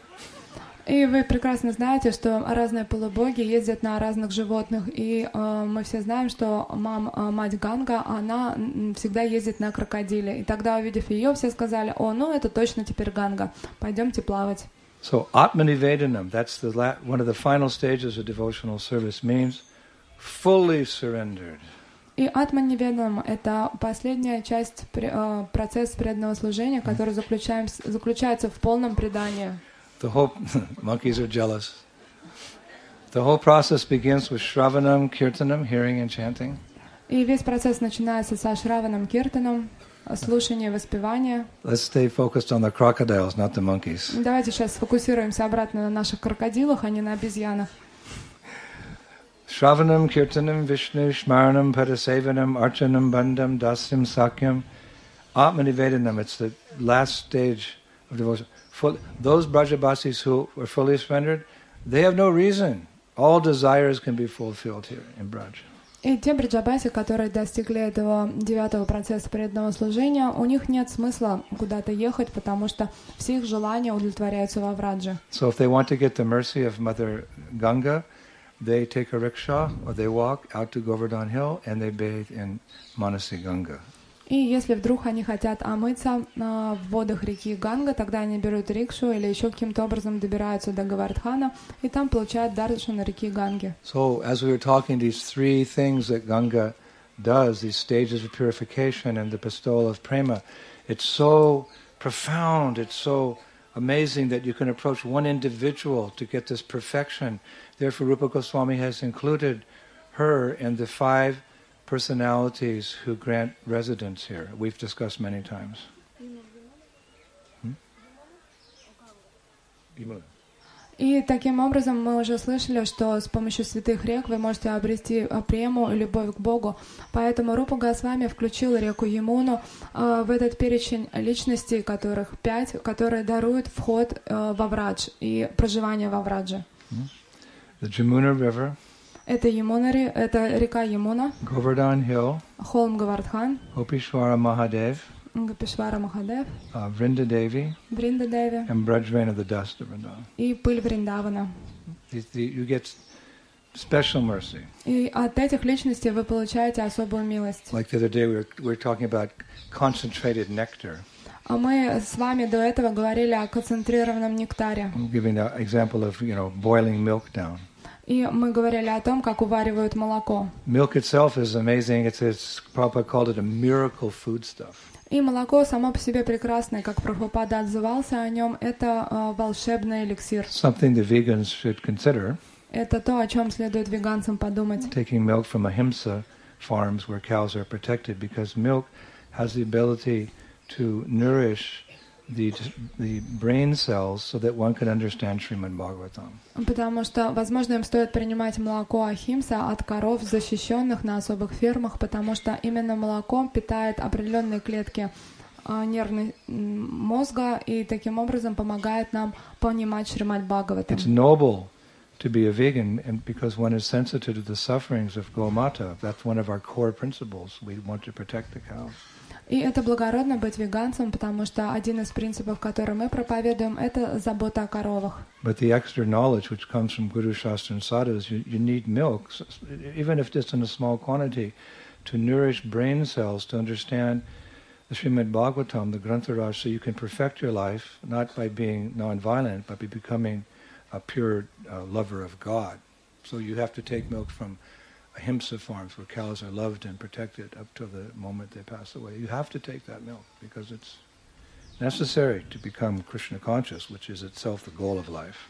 И вы прекрасно знаете, что разные полубоги ездят на разных животных, и мы все знаем, что мать Ганга, она всегда ездит на крокодиле. И тогда, увидев ее, все сказали: о, ну это точно теперь Ганга, пойдемте плавать. So Atmanivedanam, that's one of the final stages of devotional service, means fully surrendered. И Атманиведам — это последняя часть процесса преданного служения, который заключается в полном предании. The whole monkeys are jealous. The whole process begins with Shravanam, Kirtanam, hearing and chanting. И весь процесс начинается со Шраванам, Киртаном, слушания, воспевания. Let's stay focused on the crocodiles, not the monkeys. Давайте сейчас сфокусируемся обратно на наших крокодилах, а не на обезьянах. Shravanam, Kirtanam, Vishnu, Shmaranam, Padasevanam, Archanam, Bandham, Dasyam, Sakyam, Atmanivedanam. It's the last stage of devotion. Those Brajavasis who are fully surrendered, they have no reason. All desires can be fulfilled here in Braj. И те браджабаси, которые достигли этого 9-го процесса преданного служения, у них нет смысла куда-то ехать, потому что все их желания удовлетворяются во Врадже. So if they want to get the mercy of Mother Ganga, they take a rickshaw or they walk out to Govardhan Hill and they bathe in Manasi Ganga. И если вдруг они хотят омыться в водах реки Ганга, тогда они берут рикшу или еще каким-то образом добираются до Гавардхана, и там получают даршан реки Ганги. So as we were talking, these three things that Ganga does, these stages of purification and the bestowal of prema, it's so profound, it's so amazing that you can approach one individual to get this perfection. Therefore, Rupa Goswami has included her in the 5 personalities who grant residence here. We've discussed many times. И таким образом мы уже слышали, что с помощью святых рек вы можете обрести прему и любовь к Богу. Поэтому Рупа Госвами включил реку Ямуну в этот перечень личностей, которых 5, которые даруют вход во Врадж и проживание во Врадже. The Jamuna River. Это Ямунари, это река Ямуна, Govardhan Hill, холм Гавардхан, Gopishwara Mahadev, Гопишвара Махадев, Vrinda Devi, Бринда Деви and Brajvana, the dust of Vrindavan. и пыль Вриндавана. You get special mercy. И от этих личностей вы получаете особую милость. Like the other day we were talking about concentrated nectar. А мы с вами до этого говорили о концентрированном нектаре. I'm giving an example of, boiling milk down. И мы говорили о том, как уваривают молоко. Milk itself is amazing. It's Prabhupada called it a miracle foodstuff. И молоко само по себе прекрасное, как Прабхупада отзывался о нем, это волшебный эликсир. Something the vegans should consider. Это то, о чем следует веганцам подумать. Taking milk from ahimsa farms where cows are protected, because milk has the ability to nourish the brain cells so that one can understand Srimad Bhagavatam. Потому что, возможно, им стоит принимать молоко ахимса от коров, защищенных на особых фермах, потому что именно молоко питает определенные клетки нервного мозга и таким образом помогает нам понимать Шримад Бхагаватам. It's noble to be a vegan, and because one is sensitive to the sufferings of Gomata. That's one of our core principles. We want to protect the cows. И это благородно быть веганцем, потому что один из принципов, который мы проповедуем, это забота о коровах. But the extra knowledge which comes from Guru Shastra and sadhus, you need milk, even if just in a small quantity, to nourish brain cells, to understand the Srimad Bhagavatam, the Granth Raj, so you can perfect your life, not by being non-violent, but by becoming a pure lover of God. So you have to take milk from ahimsa farms where cows are loved and protected up to the moment they pass away. You have to take that milk because it's necessary to become Krishna conscious, which is itself the goal of life.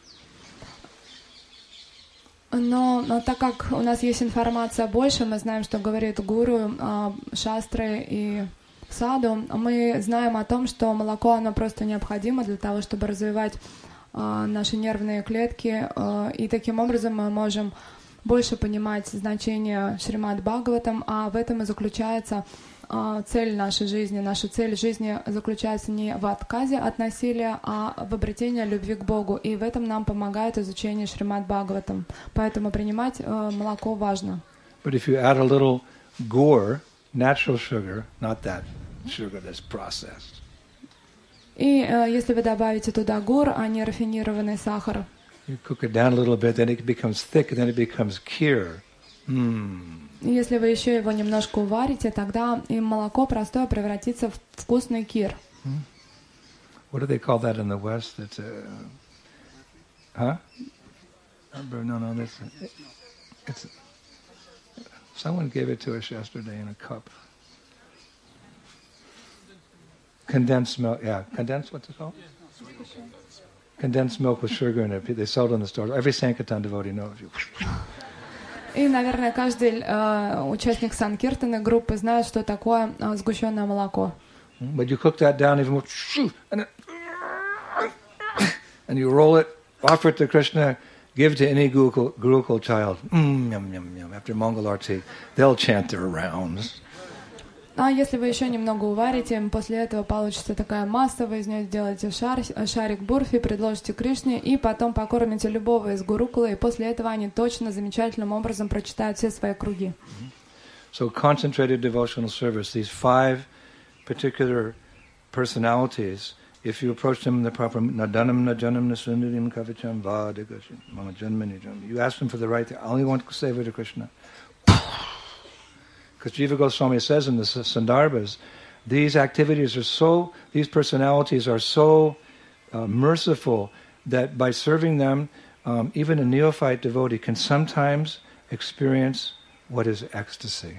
Но так как у нас есть информация больше, мы знаем, что говорит гуру, шастры и саду, мы знаем о том, что молоко, оно просто необходимо для того, чтобы развивать наши нервные клетки, и таким образом мы можем больше понимать значение Шримад Бхагаватам, а в этом и заключается цель нашей жизни. Наша цель жизни заключается не в отказе от насилия, а в обретении любви к Богу. И в этом нам помогает изучение Шримад Бхагаватам. Поэтому принимать молоко важно. But if you add a little gur, natural sugar, not that sugar that's processed. И если вы добавите туда гур, а не рафинированный сахар, you cook it down a little bit, then it becomes thick, and then it becomes kheer. Если вы еще его немножко уварите, тогда и молоко простое превратится в вкусный кир. What do they call that in the West? It's No, it's someone gave it to us yesterday in a cup. Condensed milk, condensed, what's it called? Condensed milk with sugar in it. They sell it in the store. Every Sankirtan devotee knows. И, наверное, каждый участник Санкиртаны группы знает, что такое сгущенное молоко. But you cook that down even more, and you roll it, offer it to Krishna, give to any Gurukul child. Yum, yum, yum. After Mangal Arti, they'll chant their rounds. А если вы еще немного уварите, после этого получится такая масса, вы из нее сделаете шарик бурфи, предложите Кришне, и потом покормите любого из гурукула, и после этого они точно замечательным образом прочитают все свои круги. So concentrated devotional service, these 5 particular personalities, if you approach them in the proper nadanam najanam nasundarim kavicham vadagashim mama janmani janmani, you ask them for the right thing. I only want to save it to Krishna. Because Jiva Goswami says in the Sandarbhas, these personalities are so merciful that by serving them, even a neophyte devotee can sometimes experience what is ecstasy.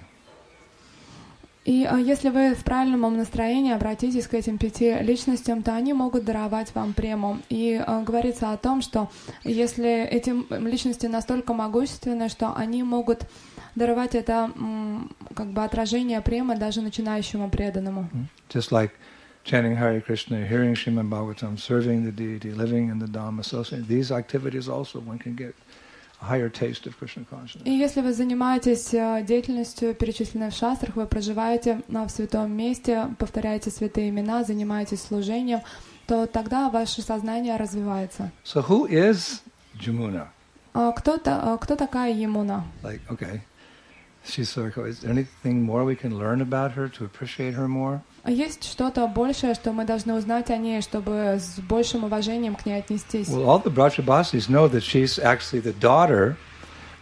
И если вы в правильном настроении обратитесь к этим 5 личностям, то они могут даровать вам прему. И говорится о том, что если эти личности настолько могущественны, что они могут даровать это как бы отражение премы даже начинающему преданному. Just like chanting Hare Krishna, hearing Srimad Bhagavatam, serving the deity, living in the Dhamma, associating these activities also one can get a higher taste of Krishna consciousness. И если вы занимаетесь деятельностью, перечисленной в шастрах, вы проживаете в святом месте, повторяете святые имена, занимаетесь служением, то тогда ваше сознание развивается. So who is Jamuna? Кто такая Ямуна? Like, okay. She's so cool. Is there anything more we can learn about her to appreciate her more? Есть что-то большее, что мы должны узнать о ней, чтобы с большим уважением к ней отнестись. Well, all the Brajavasis know that she's actually the daughter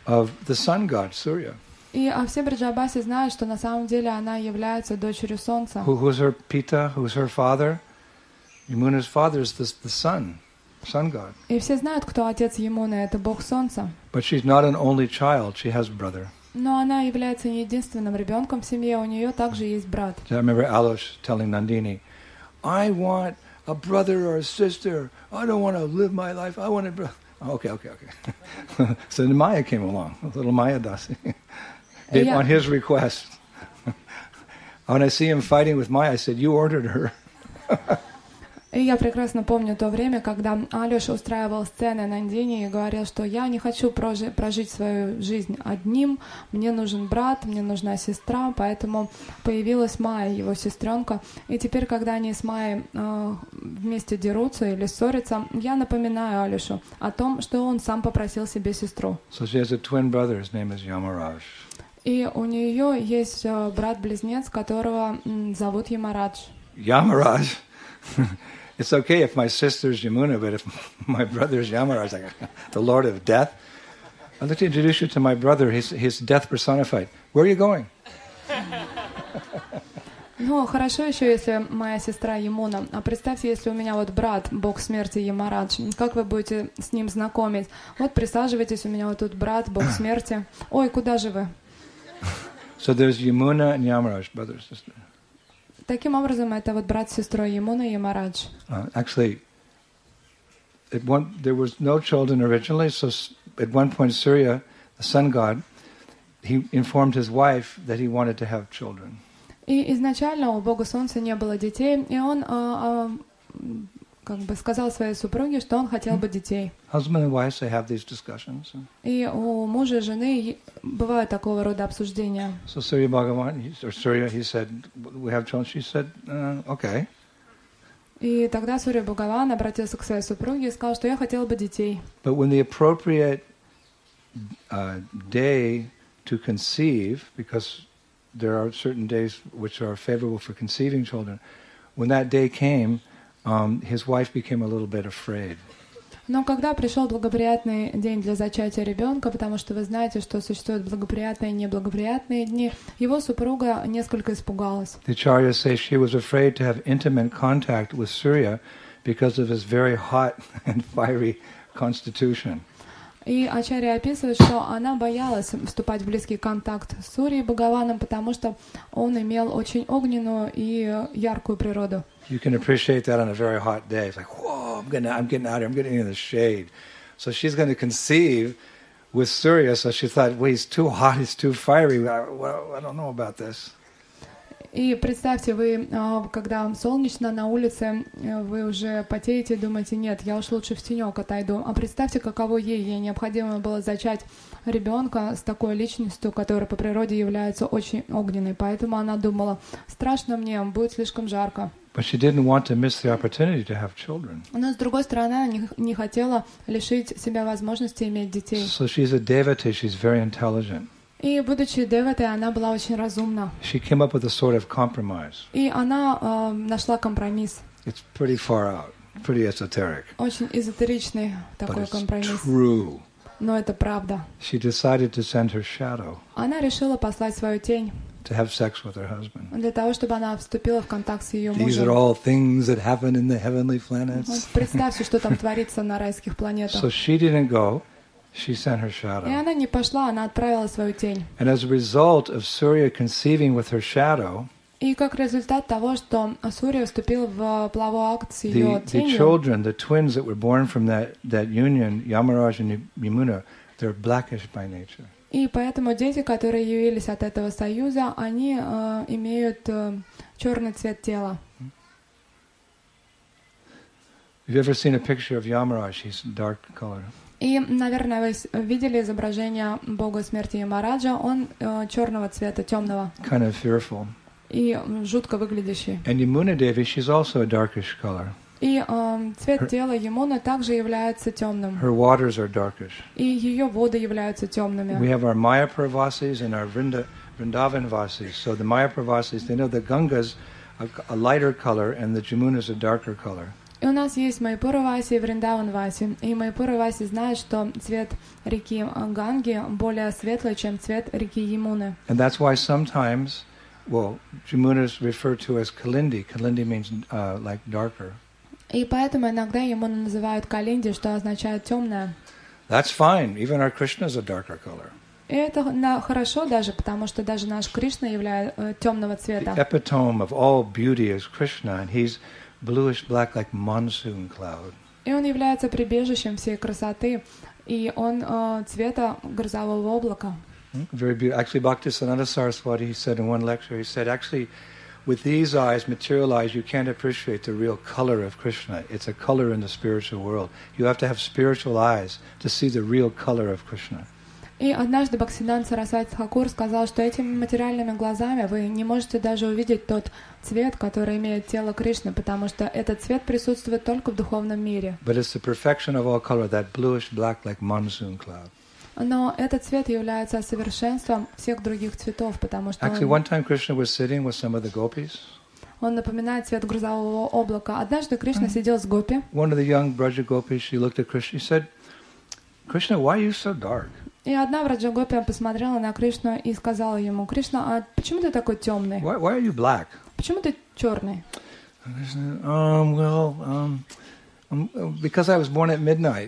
of the sun god, Surya. И все Бриджабаси знают, что на самом деле она является дочерью Солнца. Who's her Pita? Who's her father? Yamuna's father is the sun god. И все знают, кто отец Ямуны, это бог Солнца. But she's not an only child. She has a brother. Но она является не единственным ребенком в семье, у нее также есть брат. I remember Alosh telling Nandini, I want a brother or a sister. I don't want to live my life. I want a Okay. So then Maya came along, little Maya Dasi, on his request. When I see him fighting with Maya, I said, you ordered her. И я прекрасно помню то время, когда Алёша устраивал сцены Нандини и говорил, что я не хочу прожить свою жизнь одним, мне нужен брат, мне нужна сестра, поэтому появилась Майя, его сестренка. И теперь, когда они с Майей вместе дерутся или ссорятся, я напоминаю Алёшу о том, что он сам попросил себе сестру. So she has a twin brother, his name is Yamaraj. И у нее есть брат-близнец, которого зовут Ямарадж. Yamaraj. It's okay if my sister's Yamuna, but if my brother's Yamaraj, like the Lord of Death, I'd like to introduce you to my brother. He's death personified. Where are you going? Ну, хорошо еще, если моя сестра Ямуна. А представьте, если у меня вот брат, бог смерти Ямарадж. Как вы будете с ним знакомить? Вот присаживайтесь, у меня вот тут брат, бог смерти. Ой, куда же вы? So there's Yamuna and Yamaraj, brother and sister. Таким образом, это вот брат с сестрой Ямуна и Ямарадж. Actually, there was no children originally, so at one point Surya, the sun god, he informed his wife that he wanted to have children. И изначально у бога солнца не было детей, и он как бы сказал своей супруге, что он хотел бы детей. Husband and wife, they have these discussions. И у мужа и жены бывают такого рода обсуждения. So Surya Bhagavan, he said, we have children. She said, okay. И тогда Сурья Бхагаван обратился к своей супруге и сказал, что я хотел бы детей. But when the appropriate day to conceive, because there are certain days which are favorable for conceiving children, when that day came, his wife became a little bit afraid. Но когда пришел благоприятный день для зачатия ребенка, потому что вы знаете, что существуют благоприятные и неблагоприятные дни, его супруга несколько испугалась. The Acharyas say she was afraid to have intimate contact with Surya because of his very hot and fiery constitution. И Ачарья описывает, что она боялась вступать в близкий контакт с Сурьей Бхагаваном, потому что он имел очень огненную и яркую природу. You can appreciate that on a very hot day. It's like, whoa, I'm getting out here, I'm getting in the shade. So she's going to conceive with Surya, so she thought, well, he's too hot, he's too fiery. I don't know about this. И представьте, вы, когда солнечно на улице, вы уже потеете, думаете, нет, я уж лучше в тенек отойду. А представьте, каково ей необходимо было зачать ребенка с такой личностью, которая по природе является очень огненной. Поэтому она думала, страшно мне, будет слишком жарко. But she didn't want to miss the opportunity to have children. Но с другой стороны, она не хотела лишить себя возможности иметь детей. So she's a devotee, she's very intelligent. И, будучи деватой, она была очень разумна. She came up with a sort of compromise. И она нашла компромисс. It's pretty far out, pretty esoteric. Очень эзотеричный такой компромисс. But it's true. Но это правда. She decided to send her shadow Она решила послать свою тень to have sex with her husband. для того, чтобы она вступила в контакт с ее These are мужем. all things that happen in the heavenly Вот planets. представьте, что там творится на райских планетах. So she didn't go. She sent her И shadow. она не пошла, она отправила свою тень. And as a result of Surya conceiving with her shadow, И как результат того, что Сурья вступил в половой акт с ее the тенью, children, the twins that were born from that union, Yamaraj and Yamuna, they're blackish by nature. и поэтому дети, которые явились от этого союза, они имеют черный цвет тела. Have you ever seen a picture of Yamaraj? He's dark color. И, наверное, вы видели изображение бога смерти Ямараджа, он черного цвета, темного. Kind of fearful. И жутко выглядящий. And Yamuna Devi, she's also a darkish color. И цвет тела Ямуны также является темным. Her waters are darkish. И ее воды являются темными. We have our Mayapuravasis and our Vrindavanvasis. So the Mayapuravasis, they know the Ganga's a lighter color and the Jamuna's a darker color. И у нас есть Майпура Васи и Вриндаван Васи. И Майпура Васи знает, что цвет реки Ганги более светлый, чем цвет реки Ямуны. And that's why sometimes, well, Jamuna is referred to as Kalindi. Kalindi means like darker. И поэтому иногда Ямуну называют Калинди, что означает темная. That's fine. Even our Krishna is a darker color. И это хорошо даже, потому что даже наш Кришна является темного цвета. The epitome of all beauty is Krishna, and he's bluish black like monsoon cloud. И он является прибежищем всей красоты, и он цвета грозового облака. Very beautiful. Actually, Bhaktisiddhanta Saraswati, he said in one lecture, he said, actually, with these eyes, material eyes, you can't appreciate the real color of Krishna. It's a color in the spiritual world. You have to have spiritual eyes to see the real color of Krishna. И однажды Бхактисиддханта Сарасвати Тхакур сказал, что этими материальными глазами вы не можете даже увидеть тот цвет, который имеет тело Кришны, потому что этот цвет присутствует только в духовном мире. But it's the perfection of all color, that bluish black like monsoon cloud. Но этот цвет является совершенством всех других цветов, потому что Actually, one time Krishna was sitting with some of the gopis. Он напоминает цвет грозового облака. Однажды Кришна сидел с гопи. One of the young Braja gopis, she looked at Krishna, she said, Krishna, why are you so dark? И одна Враджа Гопи посмотрела на Кришну и сказала ему: Кришна, а почему ты такой темный? Why are you black? Почему ты черный? Because I was born at midnight.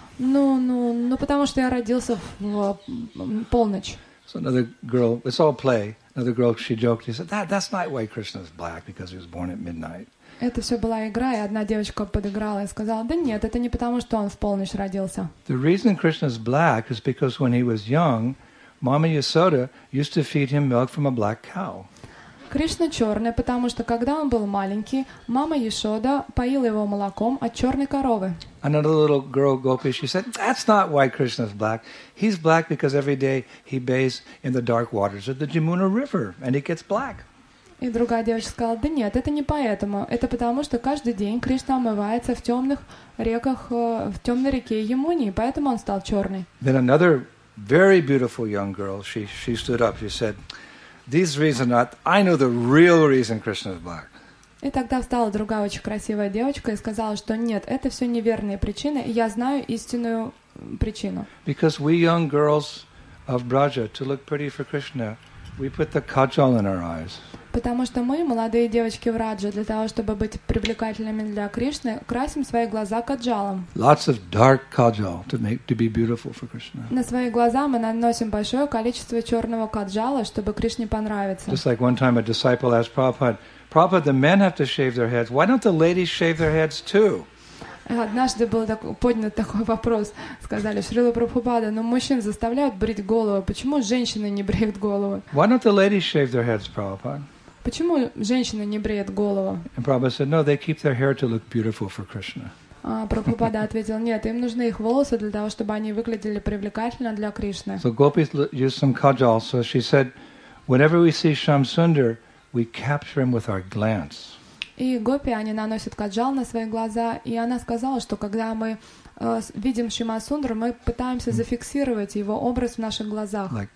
Ну, потому что я родился в полночь. So another girl, it's all play. Another girl, she joked. She said, "That's not why Krishna is black, because he was born at midnight." Это все была игра, и одна девочка подыграла и сказала: да нет, это не потому, что он в полночь родился. The reason Krishna is black is because when he was young, Mama Yasoda used to feed him milk from a black cow. Кришна черный, потому что когда он был маленький, мама Яшода поила его молоком от черной коровы. Another little girl, Gopi, she said, "That's not why Krishna is black. He's black because every day he bathes in the dark waters of the Jamuna River, and he gets black." И другая девочка сказала: да нет, это не поэтому. Это потому, что каждый день Кришна омывается в темных реках, в темной реке Ямуни, и поэтому он стал черный. Then another very beautiful young girl, she stood up. She said, "These reasons are not. I know the real reason Krishna is black." И тогда встала другая очень красивая девочка и сказала, что нет, это все неверные причины, и я знаю истинную причину. Because we young girls of Braja, to look pretty for Krishna, we put the kajal in our eyes. Потому что мы, молодые девочки в Раджа, для того, чтобы быть привлекательными для Кришны, красим свои глаза каджалом. Lots of dark kajal to be beautiful for Krishna. На свои глаза мы наносим большое количество черного каджала, чтобы Кришне понравиться. Just like one time a disciple asked Prabhupada, "Prabhupada, the men have to shave their heads. Why don't the ladies shave their heads too?" Однажды был поднят такой вопрос. Сказали: Шрила Прабхупада, но мужчин заставляют брить голову. Почему женщины не бреют голову? Why don't the ladies shave their heads, Prabhupada? Почему женщины не бреют голову? And Prabhupada said, "No, they keep their hair to look beautiful for Krishna." Прабхупада ответил: нет, им нужны их волосы для того, чтобы они выглядели привлекательно для Кришны. So gopis used some kajal. So she said, "Whenever we see Sham Sundar, we capture him with our glance." И гопи, они наносят каджал на свои глаза, и она сказала, что когда мы видим Шима Сундару, мы пытаемся зафиксировать его образ в наших глазах. Like,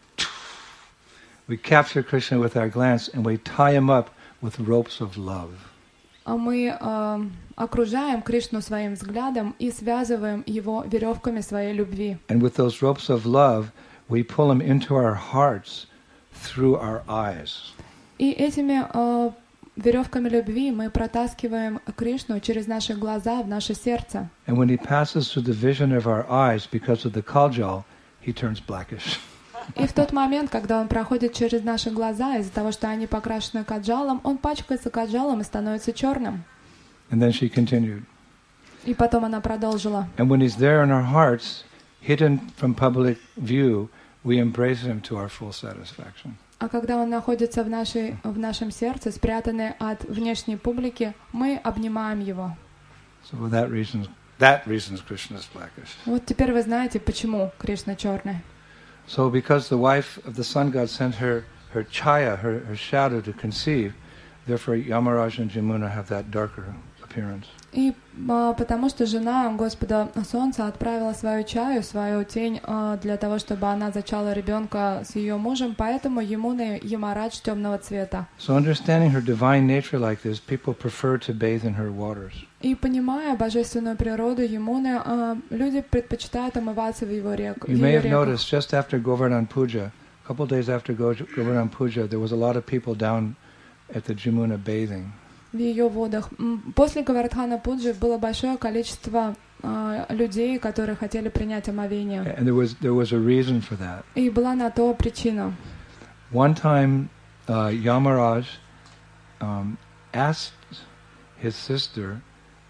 we capture Krishna with our glance, and we tie him up with ropes of love. А мы окружаем Кришну своим взглядом и связываем его веревками своей любви. And with those ropes of love, we pull him into our hearts through our eyes. И этими веревками любви мы протаскиваем Кришну через наши глаза в наше сердце. And when he passes through the vision of our eyes because of the kajal, he turns blackish. И в тот момент, когда он проходит через наши глаза, из-за того, что они покрашены каджалом, он пачкается каджалом и становится черным. And then she continued. И потом она продолжила. And when he's there in our hearts, hidden from public view, we embrace him to our full satisfaction. А когда он находится в нашем сердце, спрятанный от внешней публики, мы обнимаем его. So for that reason Krishna is blackish. Вот теперь вы знаете, почему Кришна черный. So because the wife of the sun god sent her chaya, her shadow to conceive, therefore Yamaraj and Jamuna have that darker appearance. И потому что жена Господа Солнца отправила свою чаю, свою тень, для того, чтобы она зачала ребенка с ее мужем, поэтому Ямуна Ямарадж темного цвета. So understanding her divine nature like this, people prefer to bathe in her waters. И понимая божественную природу Ямуны, люди предпочитают омываться в его реках. You may have noticed just after Govardhan Puja, a couple of days after Govardhan Puja, there was a lot of people down at the Jamuna bathing. В ее водах. После Говардхана Пуджи было большое количество людей, которые хотели принять омовение. And there was a reason for that. И была на то причина. One time, Yamaraj asked his sister,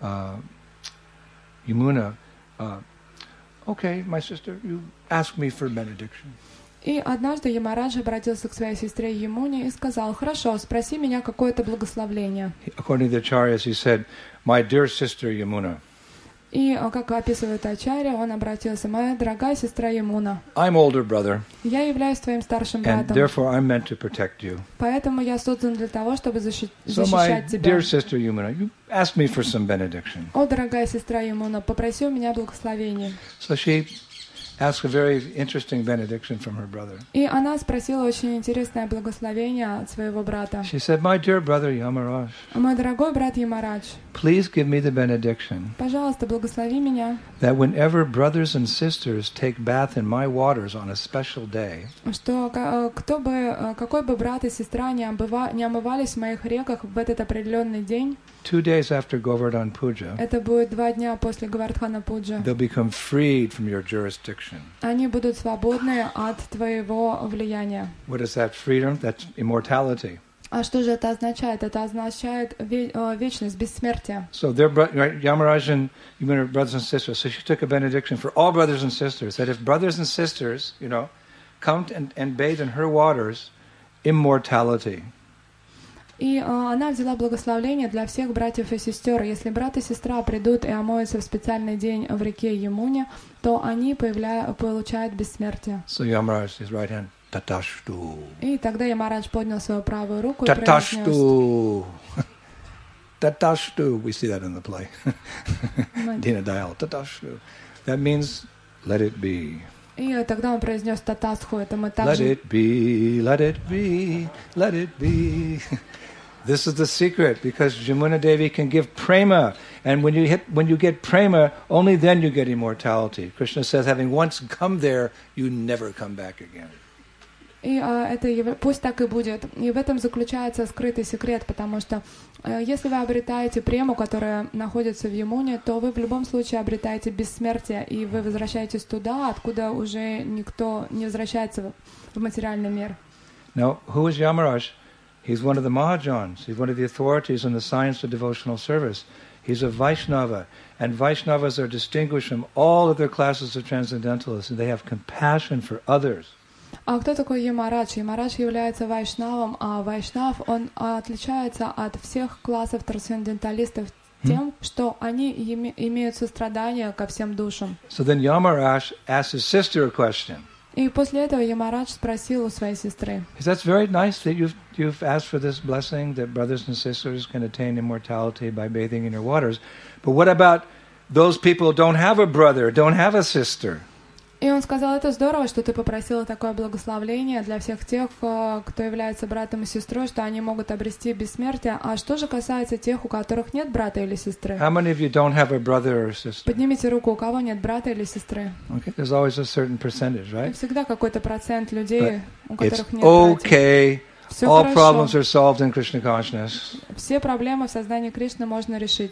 Yamuna, okay, my sister, you ask me for benediction. И однажды Ямарадж обратился к своей сестре Ямуне и сказал: «Хорошо, спроси меня какое-то благословление». According to the Acharyas, he said, "My dear sister Yamuna." И, как описывает Ачарья, он обратился: «Моя дорогая сестра Ямуна, I'm older brother, я являюсь твоим старшим and братом, therefore I'm meant to protect you. поэтому я создан для того, чтобы So my защищать тебя. dear sister Yamuna, you ask me for some benediction." О, дорогая сестра Ямуна, попроси у меня благословения». So she asked a very interesting benediction from her brother. И она спросила очень интересное благословение от своего брата. She said, "My dear brother Yamaraj, «Мой дорогой брат Ямарадж, please give me the benediction пожалуйста, благослови меня, that whenever brothers and sisters take bath in my waters on a special day, что какой бы брат и сестра не омывались в моих реках в этот определенный день, 2 days after Govardhan Puja, это будет 2 дня после Говардхана Пуджи, they'll become freed from your jurisdiction." они будут свободны от твоего влияния. What is that freedom? That's immortality. А что же это означает? Это означает вечность, бессмертие. So their right, Yamaraj and Yamuna brothers and sisters. So she took a benediction for all brothers and sisters, that if brothers and sisters, come and bathe in her waters, immortality. И она взяла благословление для всех братьев и сестер. Если брат и сестра придут и омоются в специальный день в реке Ямуне, то они получают бессмертие. So Yamaraj, his right hand, tatashtu. И тогда Ямарадж поднял свою правую руку и произнес: Tatashtu. Tatashtu. We see that in the play. Dina Dayal. Tatashtu. That means let it be. И тогда он произнес татасху. Это мы Let также... it be, let it be, let it be. This is the secret, because Jamuna Devi can give prema, and when you get prema, only then you get immortality. Krishna says, having once come there, you never come back again. И пусть так и будет. И в этом заключается скрытый секрет, потому что если вы обретаете прему, которая находится в Ямуне, то вы в любом случае обретаете бессмертие, и вы возвращаетесь туда, откуда уже никто не возвращается в материальный мир. Now, who is Yamaraj? He's one of the Mahajans. He's one of the authorities in the science of devotional service. He's a Vaishnava, and Vaishnavas are distinguished from all other classes of transcendentalists, and they have compassion for others. А кто такой Ямарадж? Ямарадж является вайшнавом, а вайшнав, он отличается от всех классов трансценденталистов тем, что они имеют сострадание ко всем душам. So then Yamaraj asked his sister a question. И после этого Ямарадж спросил у своей сестры: That's very nice that you've asked for this blessing that brothers and sisters can attain immortality by bathing in your waters. But what about those people who don't have a brother, don't have a sister? И он сказал: это здорово, что ты попросила такое благословление для всех тех, кто является братом и сестрой, что они могут обрести бессмертие. А что же касается тех, у которых нет брата или сестры? How many of you don't have a brother or sister? Поднимите руку, у кого нет брата или сестры. Okay, there's always a certain percentage, И right? всегда какой-то процент людей, у It's которых нет братьев. okay. Все All problems хорошо. are solved in Krishna consciousness. Все проблемы в сознании Кришны можно решить.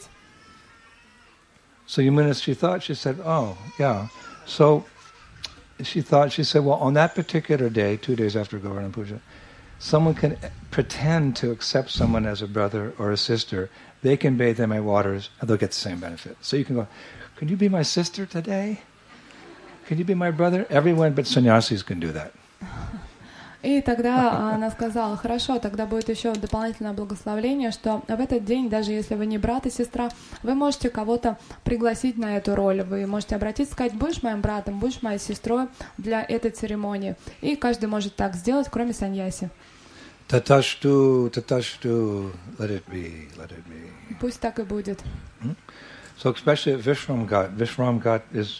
So Yamuna, she said, oh, yeah. So she said, well, on that particular day, 2 days after Govardhan Puja, someone can pretend to accept someone as a brother or a sister. They can bathe in my waters, and they'll get the same benefit. So you can go, can you be my sister today? Can you be my brother? Everyone but sannyasis can do that. И тогда она сказала: хорошо, тогда будет еще дополнительное благословление, что в этот день, даже если вы не брат и сестра, вы можете кого-то пригласить на эту роль. Вы можете обратиться и сказать: будешь моим братом, будешь моей сестрой для этой церемонии. И каждый может так сделать, кроме саньяси. Tatashtu, tatashtu, let it be, let it be. Пусть так и будет. So especially at Vishram Ghat is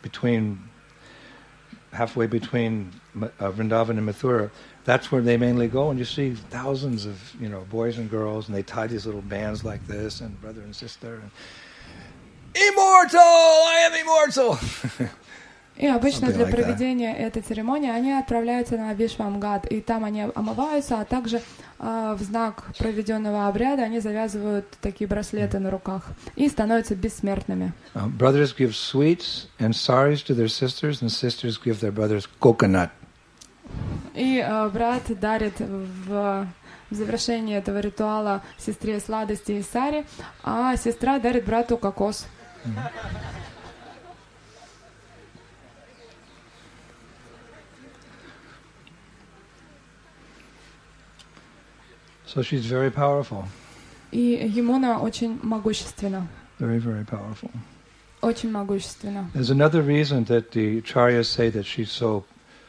halfway between Vrindavan and Mathura. That's where they mainly go, and you see thousands of boys and girls, and they tie these little bands like this, and brother and sister, and immortal, I am immortal. И обычно для проведения этой церемонии они отправляются на Вишвамгат, и там они омываются, а также в знак проведенного обряда они завязывают такие браслеты на руках и становятся бессмертными. Brothers give sweets and saris to their sisters, and sisters give their brothers coconut. И брат дарит в завершении этого ритуала сестре сладости и сари, а сестра дарит брату кокос. So she's very powerful. И Ямуна очень могущественна. Very, very powerful. Очень могущественна. There's another reason that the Acharyas say that she's so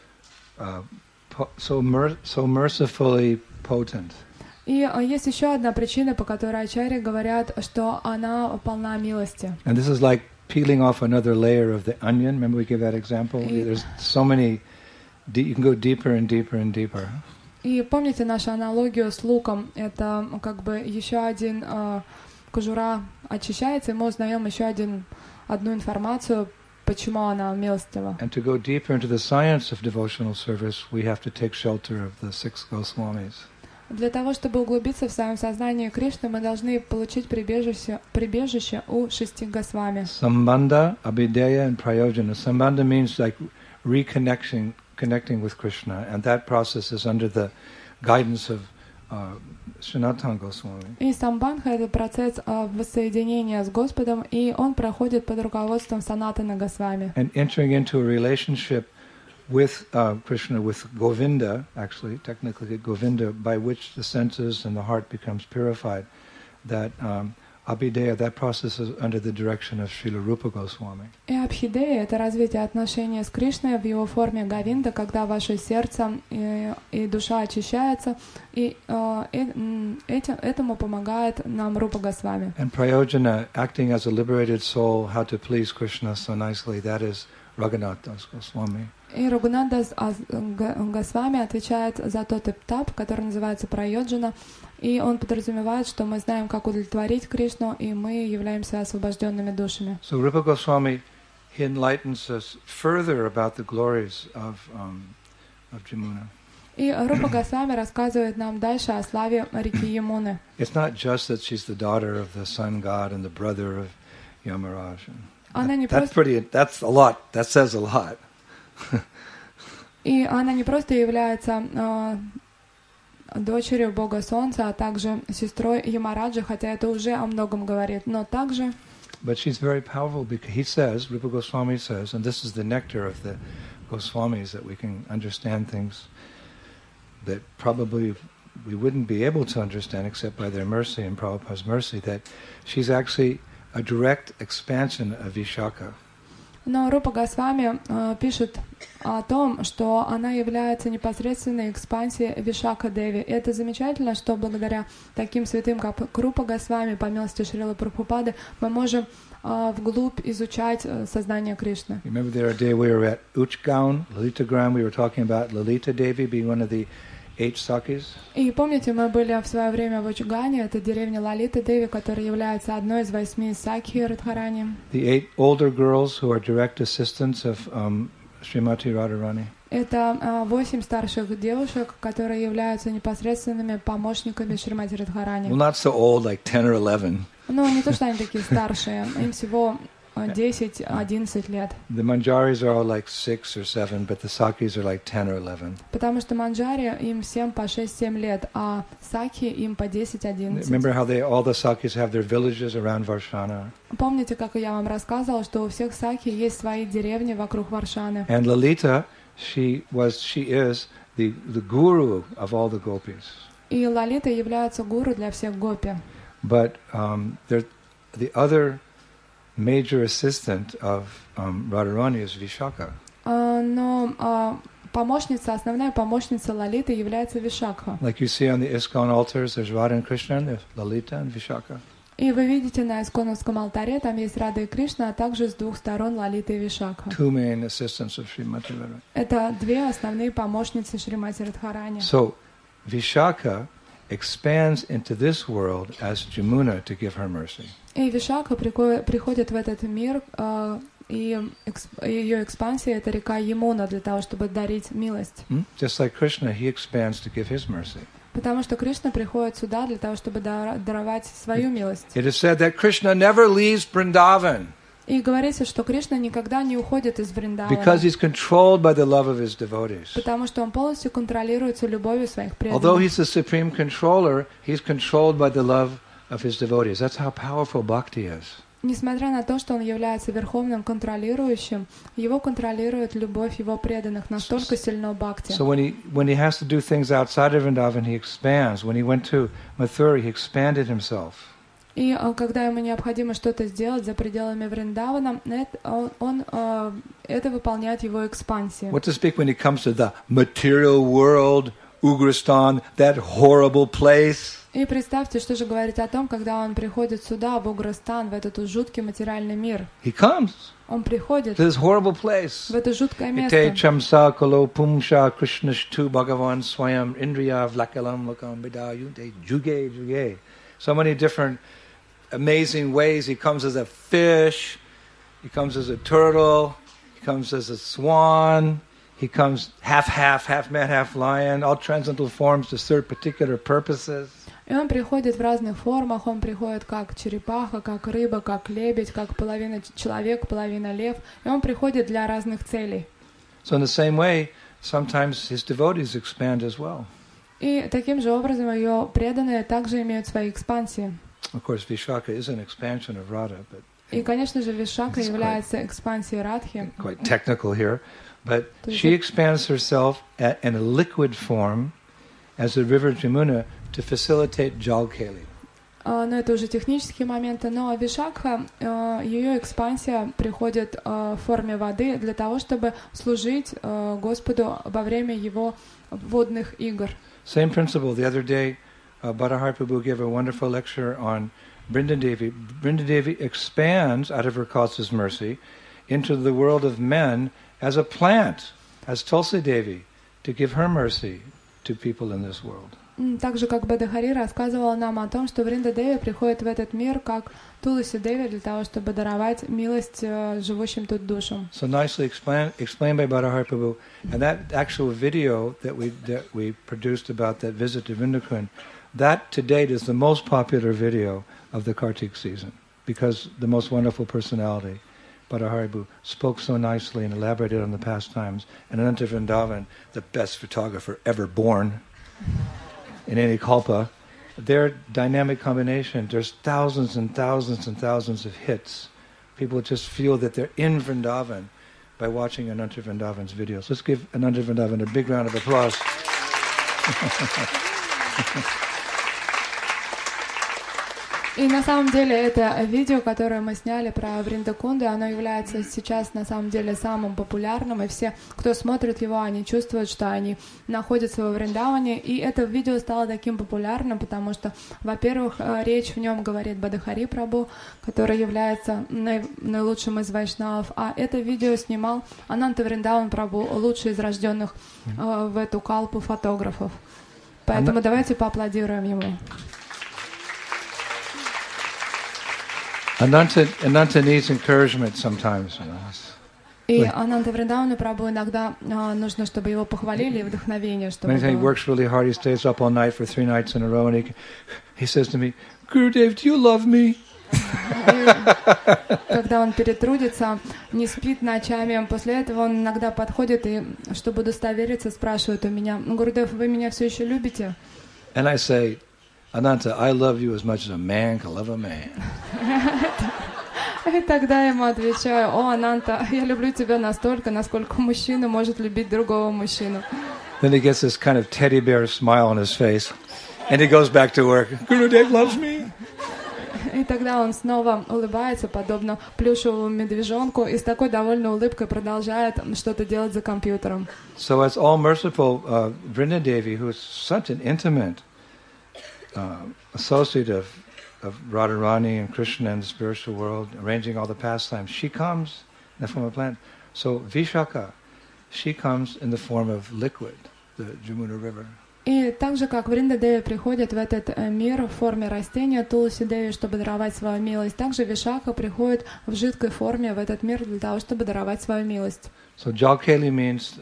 mercifully potent. И есть еще одна причина, по которой ачарьи говорят, что она полна милости. And this is like peeling off another layer of the onion. Remember we gave that example? There's so many, you can go deeper and deeper and deeper. И помните нашу аналогию с луком? Это как бы еще один кожура очищается, и мы узнаем еще одну информацию, почему она милостива. And to go deeper into the science of devotional service, we have to take shelter of the 6 Goswamis. Для того, чтобы углубиться в своем сознании Кришны, мы должны получить прибежище у 6 Госвами. Sambandha, Abhideya, and Prayojana. Sambandha means like connecting with Krishna, and that process is under the guidance of Sanatana Goswami. И самбандха — это процесс воссоединения с Господом, и он проходит под руководством Санатана Госвами. And entering into a relationship with Krishna, with Govinda, actually, technically Govinda, by which the senses and the heart becomes purified, that Abhideya, that process is under the direction of Srila Rupa Goswami. И Абхидея — это развитие отношения с Кришной в его форме Говинда, когда ваше сердце и душа очищаются, и этому помогает нам Рупа Госвами. And Prayojana, acting as a liberated soul, how to please Krishna so nicely, that is Raghunath Das Goswami. И Рагунат Дас Госвами отвечает за тот этап, который называется Прайоджана, и он подразумевает, что мы знаем, как удовлетворить Кришну, и мы являемся освобожденными душами. So Rupa Goswami enlightens us further about the glories of Jamuna. И Рупа Госвами рассказывает нам дальше о славе реки Ямуны. It's not just that she's the daughter of the sun god and the brother of Yamaraj. That's a lot. That says a lot. И она не просто является дочерью Бога Солнца, а также сестрой Ямараджа, хотя это уже о многом говорит, но также... But she's very powerful because he says, Rupa Goswami says, and this is the nectar of the Goswamis, that we can understand things that probably we wouldn't be able to understand except by their mercy and Prabhupada's mercy, that she's actually a direct expansion of Vishaka. Но Рупа Госвами пишет о том, что она является непосредственной экспансией Вишака Деви. И это замечательно, что благодаря таким святым, как Рупа Госвами, по милости Шрилы Прабхупады, мы можем вглубь изучать сознание Кришны. Remember the other day we were at Uchgaon, Lalitagram, we were talking about Lalita Devi being one of the 8 Sakis. И помните, мы были в свое время в Учгане, это деревня Лалита Деви, которая является одной из 8 Сакхи Радхарани. The 8 older girls who are direct assistants of Srimati Radharani. Это 8 старших девушек, которые являются непосредственными помощниками Шримати Радхарани. Well, not so old, like 10 or 11. Ну, не то, что они такие старшие, им всего 10-11 лет. The Manjaris are all like 6 or 7, but the Sakis are like 10 or 11. Потому что Манджари им всем по 6-7 лет, а Сакхи им по 10-11. Remember how all the Sakis have their villages around Varshana? Помните, как я вам рассказывала, что у всех Сакхи есть свои деревни вокруг Варшаны. And Lalita, she is the guru of all the gopis. И Лалита является гуру для всех гопи. But the other major assistant of Radharani is Vishaka. Но основная помощница Лалиты является Вишакха. Like you see on the ISKCON altars, there's Radha and Krishna, there's Lalita and Vishaka. И вы видите на Исконовском алтаре, там есть Рада и Кришна, а также с двух сторон Лалита и Вишакха. Two main assistants of Srimati Radharani. Это две основные помощницы Шримати Радхарани. So, Vishaka expands into this world as Jamuna to give her mercy. И Вишакха приходит в этот мир, и ее экспансия — это река Ямуна для того, чтобы дарить милость. Just like Krishna, he expands to give his mercy. Потому что Кришна приходит сюда для того, чтобы даровать свою милость. It is said that Krishna never leaves Vrindavan. И говорится, что Кришна никогда не уходит из Вриндавана. Because he's controlled by the love of his devotees. Потому что он полностью контролируется любовью своих преданных. Although he's the supreme controller, he's controlled by the love of his devotees. That's how powerful bhakti is. Несмотря на то, что он является верховным контролирующим, его контролирует любовь его преданных, настолько сильно бхакти. So when he has to do things outside of Vrindavan, he expands. When he went to Mathura, he expanded himself. И когда ему необходимо что-то сделать за пределами Вриндавана, это выполняет его экспансия. What to speak when he comes to the material world, Ugrastan, that horrible place. И представьте, что же говорить о том, когда он приходит сюда, в Уграстан, в этот жуткий материальный мир. He comes Он приходит to this horrible place. в это жуткое место. Ite chamsa kalo pumsha krishnashtu bhagavan swayam indriya vlakalam lakam vidayute juge. So many different amazing ways. He comes as a fish, he comes as a turtle, he comes as a swan, he comes half man, half lion, all transcendental forms to serve particular purposes. И он приходит в разных формах, он приходит как черепаха, как рыба, как лебедь, как половина человек, половина лев, и он приходит для разных целей. So in the same way, sometimes his devotees expand as well. И таким же образом ее преданные также имеют свои экспансии. Of course, Vishaka is an expansion of Radha, but и, конечно же, Вишака является экспансией Радхи. Quite technical here, but she expands herself in a liquid form as the river Jamuna to facilitate Jalkeli. Но это уже технические моменты. Но Вишакха, ее экспансия приходит в форме воды для того, чтобы служить Господу во время его водных игр. Same principle. The other day, Bhattahari Prabhu gave a wonderful lecture on Brindadevi. Brindadevi expands out of her causeless mercy into the world of men as a plant, as Tulsi Devi, to give her mercy to people in this world. Так же, как Бадахари рассказывала нам о том, что Бринда Деви приходит в этот мир как Туласи Деви для того, чтобы даровать милость живущим тут душам. So nicely explained by Bhattahari Prabhu. And that actual video that we produced about that visit to Vindakund, that to date is the most popular video of the Kartik season, because the most wonderful personality, Bhattahari Prabhu, spoke so nicely and elaborated on the pastimes. And Ananta Vrindavan, the best photographer ever born in any kalpa, their dynamic combination, there's thousands and thousands and thousands of hits. People just feel that they're in Vrindavan by watching Ananta Vrindavan's videos. Let's give Ananta Vrindavan a big round of applause. И на самом деле это видео, которое мы сняли про Вриндакунду, оно является сейчас на самом деле самым популярным, и все, кто смотрит его, они чувствуют, что они находятся во Вриндаване, и это видео стало таким популярным, потому что, во-первых, речь в нем говорит Бадахари Прабху, который является наилучшим из вайшнавов, а это видео снимал Ананта Вриндаван Прабху, лучший из рожденных в эту калпу фотографов. Поэтому давайте поаплодируем ему. Ananta needs encouragement sometimes. И Ананта Вриндавану Прабху иногда нужно, чтобы его похвалили, и вдохновение, чтобы Many times he works really hard. He stays up all night for 3 nights in a row, and he says to me, "Gurudev, do you love me?" Когда он перетрудится, не спит ночами, после этого он иногда подходит и, чтобы удостовериться, спрашивает у меня: "Гурудев, вы меня все еще любите?" And I say, Ananta, I love you as much as a man can love a man. И тогда я ему отвечаю: "О, Ананта, я люблю тебя настолько, насколько мужчина может любить другого мужчину." Then he gets this kind of teddy bear smile on his face, and he goes back to work. Gurudev loves me. И И тогда он снова улыбается, подобно плюшевому медвежонку, и с такой довольной улыбкой продолжает что-то делать за компьютером. So as all-merciful Vrindadevi, who is such an intimate associate of Radharani and Krishna in the spiritual world, arranging all the pastimes, she comes in the form of plant. So Vishaka, she comes in the form of liquid, the Jamuna River. И так же, как Вринда Деви приходит в этот мир в форме растения Тулси Деви, чтобы даровать свою милость, также Вишака приходит в жидкой форме в этот мир для того, чтобы даровать свою милость. So Jal Keli means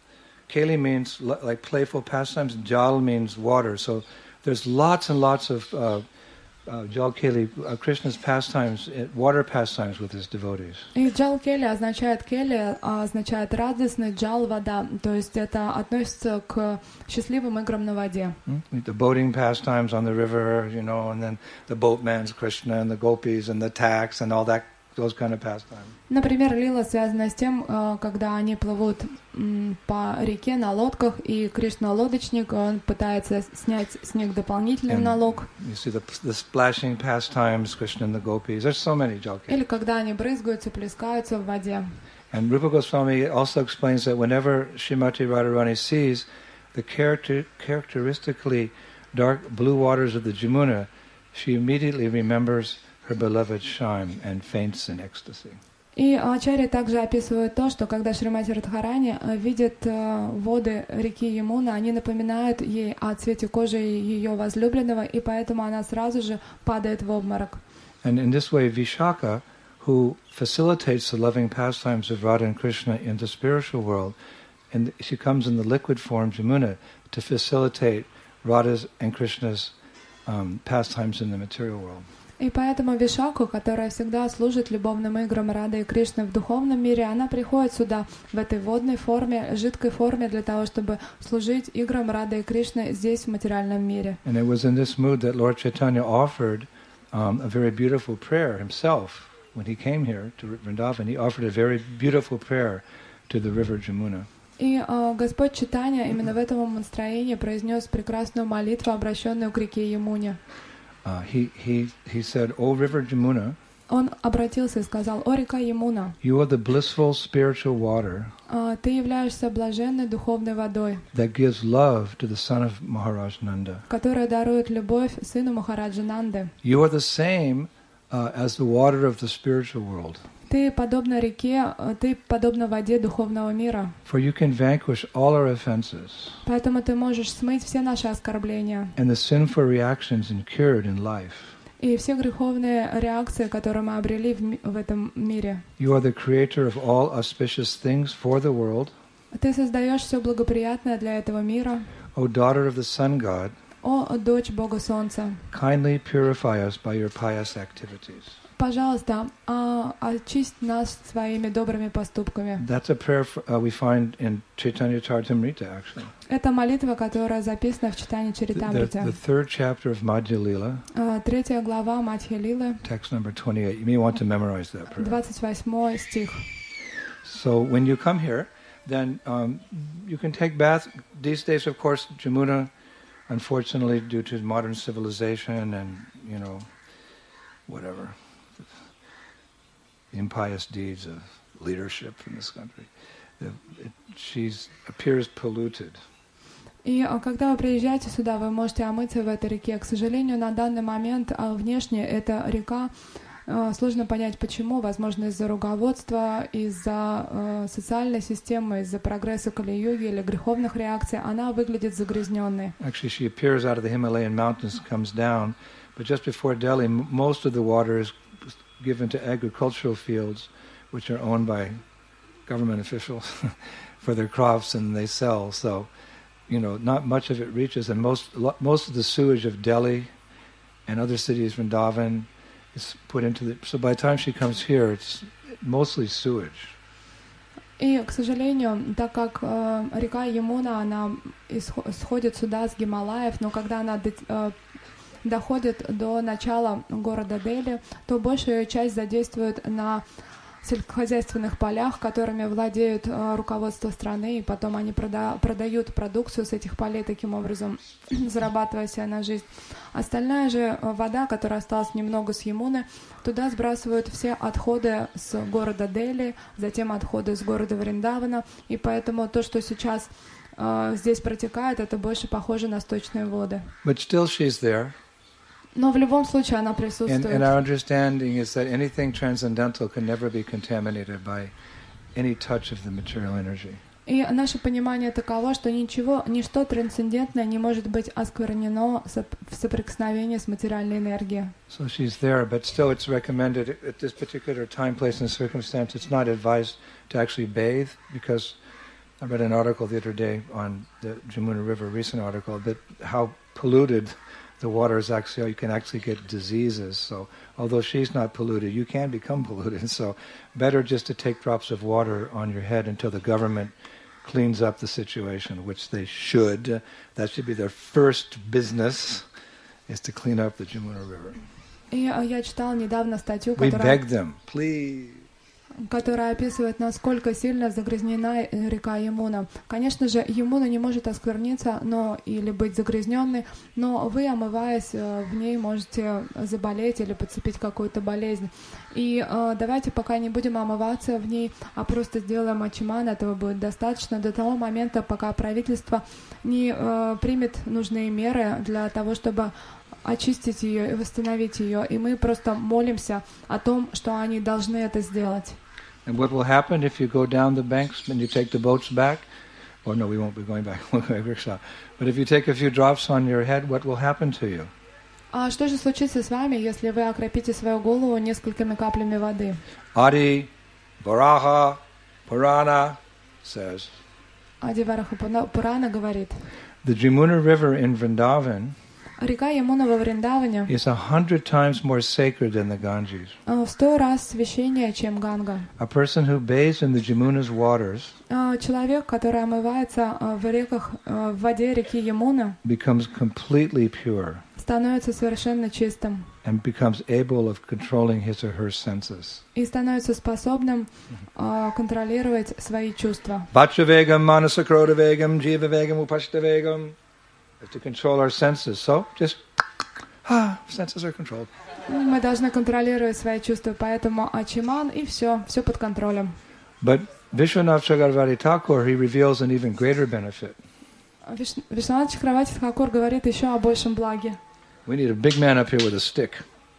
like playful pastimes, Jal means water. So there's lots and lots of Jal Keli, Krishna's pastimes, water pastimes with his devotees. И Джал Кели означает радостный, Джал — вода, то есть это относится к счастливым играм на воде. The boating pastimes on the river, you know, and then the boatman's Krishna and the gopis and the tax and all that, those kind of pastimes. Например, лила связана с тем, когда они плывут по реке на лодках, и Кришна лодочник, он пытается снять с них дополнительный налог. You see the splashing pastimes, Krishna and the gopis. There's so many Jal Keli. Или когда они брызгаются, плескаются в воде. And Rupa Goswami also explains that whenever Srimati Radharani sees the characteristically dark blue waters of the Jamuna, she immediately remembers her beloved Shyam and faints in ecstasy. И Ачарья также описывает то, что когда Шримати Радхарани видит воды реки Ямуна, они напоминают ей о цвете кожи ее возлюбленного, и поэтому она сразу же падает в обморок. And in this way, Vishaka, who facilitates the loving pastimes of Radha and Krishna in the spiritual world, and she comes in the liquid form, Jamuna, to facilitate Radha's and Krishna's pastimes in the material world. И поэтому Вишаку, которая всегда служит любовным играм Рады и Кришны в духовном мире, она приходит сюда в этой водной форме, жидкой форме, для того, чтобы служить играм Рады и Кришны здесь, в материальном мире. And it was in this mood that Lord Chaitanya offered a very beautiful prayer himself. When he came here to Vrindavan, he offered a very beautiful prayer to the river Jamuna. И Господь Чайтанья именно в этом настроении произнес прекрасную молитву, обращенную к реке Ямуне. He said, "O river Jamuna, Он обратился и сказал: «О река Ямуна, you are the blissful spiritual water ты являешься блаженной духовной водой, that gives love to the son of Maharaj Nanda. которая дарует любовь сыну Махараджа Нанды. You are the same as the water of the spiritual world. Ты подобна реке, ты подобна воде духовного мира. For you can vanquish all our offenses Поэтому ты можешь смыть все наши оскорбления and the sinful reactions incurred in life. и все греховные реакции, которые мы обрели в этом мире. You are the creator of all auspicious things for the world. Ты создаешь все благоприятное для этого мира. O daughter of the sun god, О, дочь Бога Солнца, kindly purify us by your pious activities." пожалуйста, очисть нас своими добрыми поступками. That's a prayer we find in Chaitanya Charitamrita, actually. Это молитва, которая записана в Читании The Чаритамрите. third chapter of Madhya Lila, 3 глава Мадхья Лилы, text number 28. You may want to memorize that prayer. 28 стих. So when you come here, then you can take bath. These days, of course, Jamuna, unfortunately, due to modern civilization and, you know, whatever, impious deeds of leadership in this country, she appears polluted. И когда вы приезжаете сюда, вы можете омыться в этой реке. К сожалению, на данный момент внешне эта река, сложно понять почему, возможно, из-за руководства, из-за социальной системы, из-за прогресса Кали-юги или греховных реакций, она выглядит загрязненной. Actually, she appears out of the Himalayan mountains, comes down, but just before Delhi, most of the water is given to agricultural fields, which are owned by government officials for their crops, and they sell. So, you know, not much of it reaches, and most of the sewage of Delhi and other cities, Vrindavan, is put into the. So by the time she comes here, it's mostly sewage. И, к сожалению, так как река Ямуна, она сходит сюда с Гималаев, но когда она доходит до начала города Дели, то большая часть задействует на сельскохозяйственных полях, которыми владеют руководство страны, и потом они продают продукцию с этих полей, таким образом зарабатывая себе на жизнь. Остальная же вода, которая осталась немного с Ямуны, туда сбрасывают все отходы с города Дели, затем отходы с города Вриндавана, и поэтому то, что сейчас здесь протекает, это больше похоже на сточные воды. But still she's there. Но в любом случае она присутствует. And our understanding is that anything transcendental can never be contaminated by any touch of the material energy. И наше понимание таково, что ничто трансцендентное не может быть осквернено в соприкосновении с материальной энергией. So she's there, but still it's recommended at this particular time, place, and circumstance, it's not advised to actually bathe, because I read an article the other day on the Jamuna River, a recent article, that how polluted the water is actually, you can actually get diseases. So although she's not polluted, you can become polluted. So better just to take drops of water on your head until the government cleans up the situation, which they should. That should be their first business, is to clean up the Jamuna River. И я читала недавно статью, We beg them, please. которая описывает, насколько сильно загрязнена река Ямуна. Конечно же, Ямуна не может оскверниться, или быть загрязненной, но вы, омываясь в ней, можете заболеть или подцепить какую-то болезнь. И давайте пока не будем омываться в ней, а просто сделаем ачиман, этого будет достаточно до того момента, пока правительство не примет нужные меры для того, чтобы очистить ее и восстановить ее. И мы просто молимся о том, что они должны это сделать. And what will happen if you go down the banks and you take the boats back? Or no, we won't be going back. We'll go to rickshaw. But if you take a few drops on your head, what will happen to you? А что же случится с вами, если вы окропите свою голову несколькими каплями воды? Adi Varaha Purana says, Ади Вараха Пурана говорит, the Jamuna River in Vrindavan река Ямуна во Вриндаване is 100 times more sacred than the Ganges. в 100 раз священнее, чем Ганга. A person who bathes in the Jamuna's waters Человек, который омывается в реках, в воде реки Ямуна, becomes completely pure становится совершенно чистым and becomes able of controlling his or her senses. и становится способным контролировать свои чувства. Vachavegam, manasakrodavegam, jivavegam, upashtavegam. We have to control our senses. So just, senses are controlled. Мы должны контролировать свои чувства, поэтому ачиман и все под контролем. But Vishwanath Chakravarti Thakur, he reveals an even greater benefit. Вишванат Чакраварти Тхакур говорит еще о большем благе. We need a big man up here with a stick.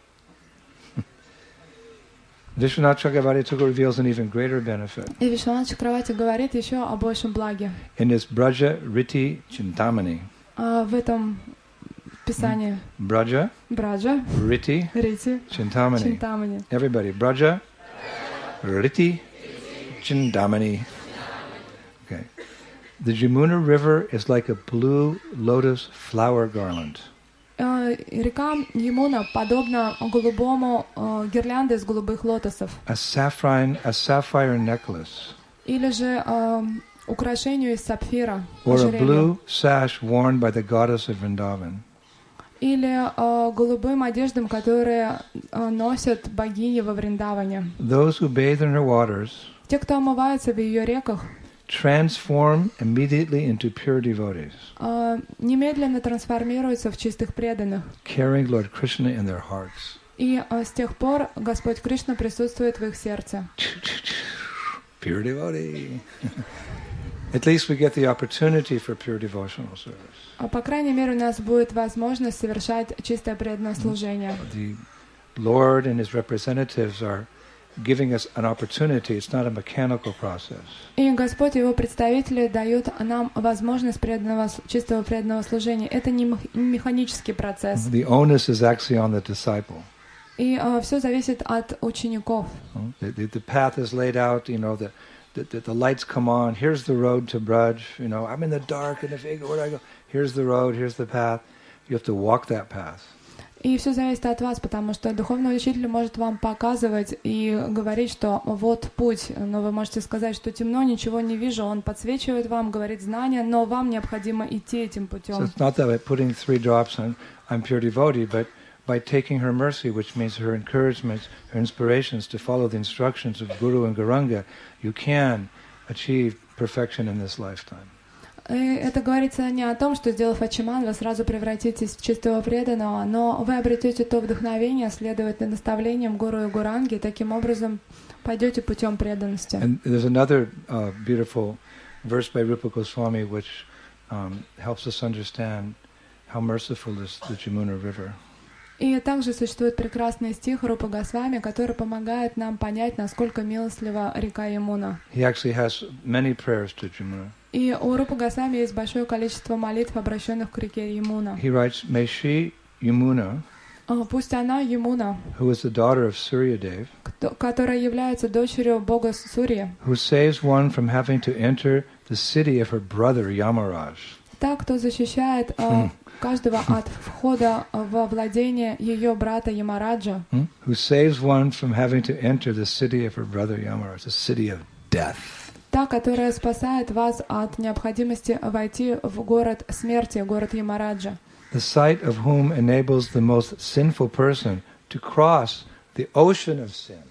Vishwanath Chakravarti Thakur reveals an even greater benefit. И Вишванат Чакраварти говорит еще о большем благе. In his Braja Riti Chintamani. В этом писании. Braja, Браджа, Riti, Рити, Chintamani. Чинтамани. Everybody, Braja, Riti, Chintamani. Okay. The Jamuna River is like a blue lotus flower garland. Река Ямуна подобна голубому гирлянде из голубых лотосов. A sapphire necklace. Или же украшению из сапфира. Or a blue sash worn by the goddess of Vrindavan. Или голубым одеждам, которые носят богини во Вриндаване. Those who bathe in her waters Те, кто омывается в ее реках, transform immediately into pure devotees, немедленно трансформируются в чистых преданных. carrying Lord Krishna in their hearts. И с тех пор Господь Кришна присутствует в их сердце. Pure devotee. At least we get the opportunity for pure devotional service. По крайней мере, у нас будет возможность совершать чистое преданное служение. The Lord and His representatives are giving us an opportunity. It's not a mechanical process. И Господь и Его представители дают нам возможность чистого преданного служения. Это не механический процесс. The onus is actually on the disciple. И все зависит от учеников. The path is laid out, the lights come on. Here's the road to Braj. I'm in the dark, and where do I go? Here's the road, here's the path. You have to walk that path. И все зависит от вас, потому что духовный учитель может вам показывать и говорить, что вот путь, но вы можете сказать, что темно, ничего не вижу. Он подсвечивает вам, говорит знания, но вам необходимо идти этим путем. So it's not that by putting 3 drops on, I'm pure devotee, but by taking her mercy, which means her encouragements, her inspirations to follow the instructions of Guru and Gauranga, you can achieve perfection in this lifetime. И это говорится не о том, что, сделав ачиман, вы сразу превратитесь в чистого преданного, но вы обретете то вдохновение следовать наставлениям Гуру и Гуранги, таким образом пойдете путем преданности. And there's another beautiful verse by Rupa Goswami which helps us understand how merciful is the Jamuna River. И также существует прекрасный стих Рупы Госвами, который помогает нам понять, насколько милостлива река Ямуна. He actually has many prayers to Jamuna. И у Рупы Госвами есть большое количество молитв, обращенных к реке Ямуна. He writes, "May she, Yamuna, Пусть она, Ямуна, who is the daughter of Suryadev, которая является дочерью бога Сурьи, who saves one from having to enter the city of her brother Yamaraj." та, кто защищает каждого от входа во владение ее брата Ямараджа, Who saves one from having to enter the city of her brother Yamaraj, the city of death. та, которая спасает вас от необходимости войти в город смерти, город Ямараджа, The sight of whom enables the most sinful person to cross the ocean of sin.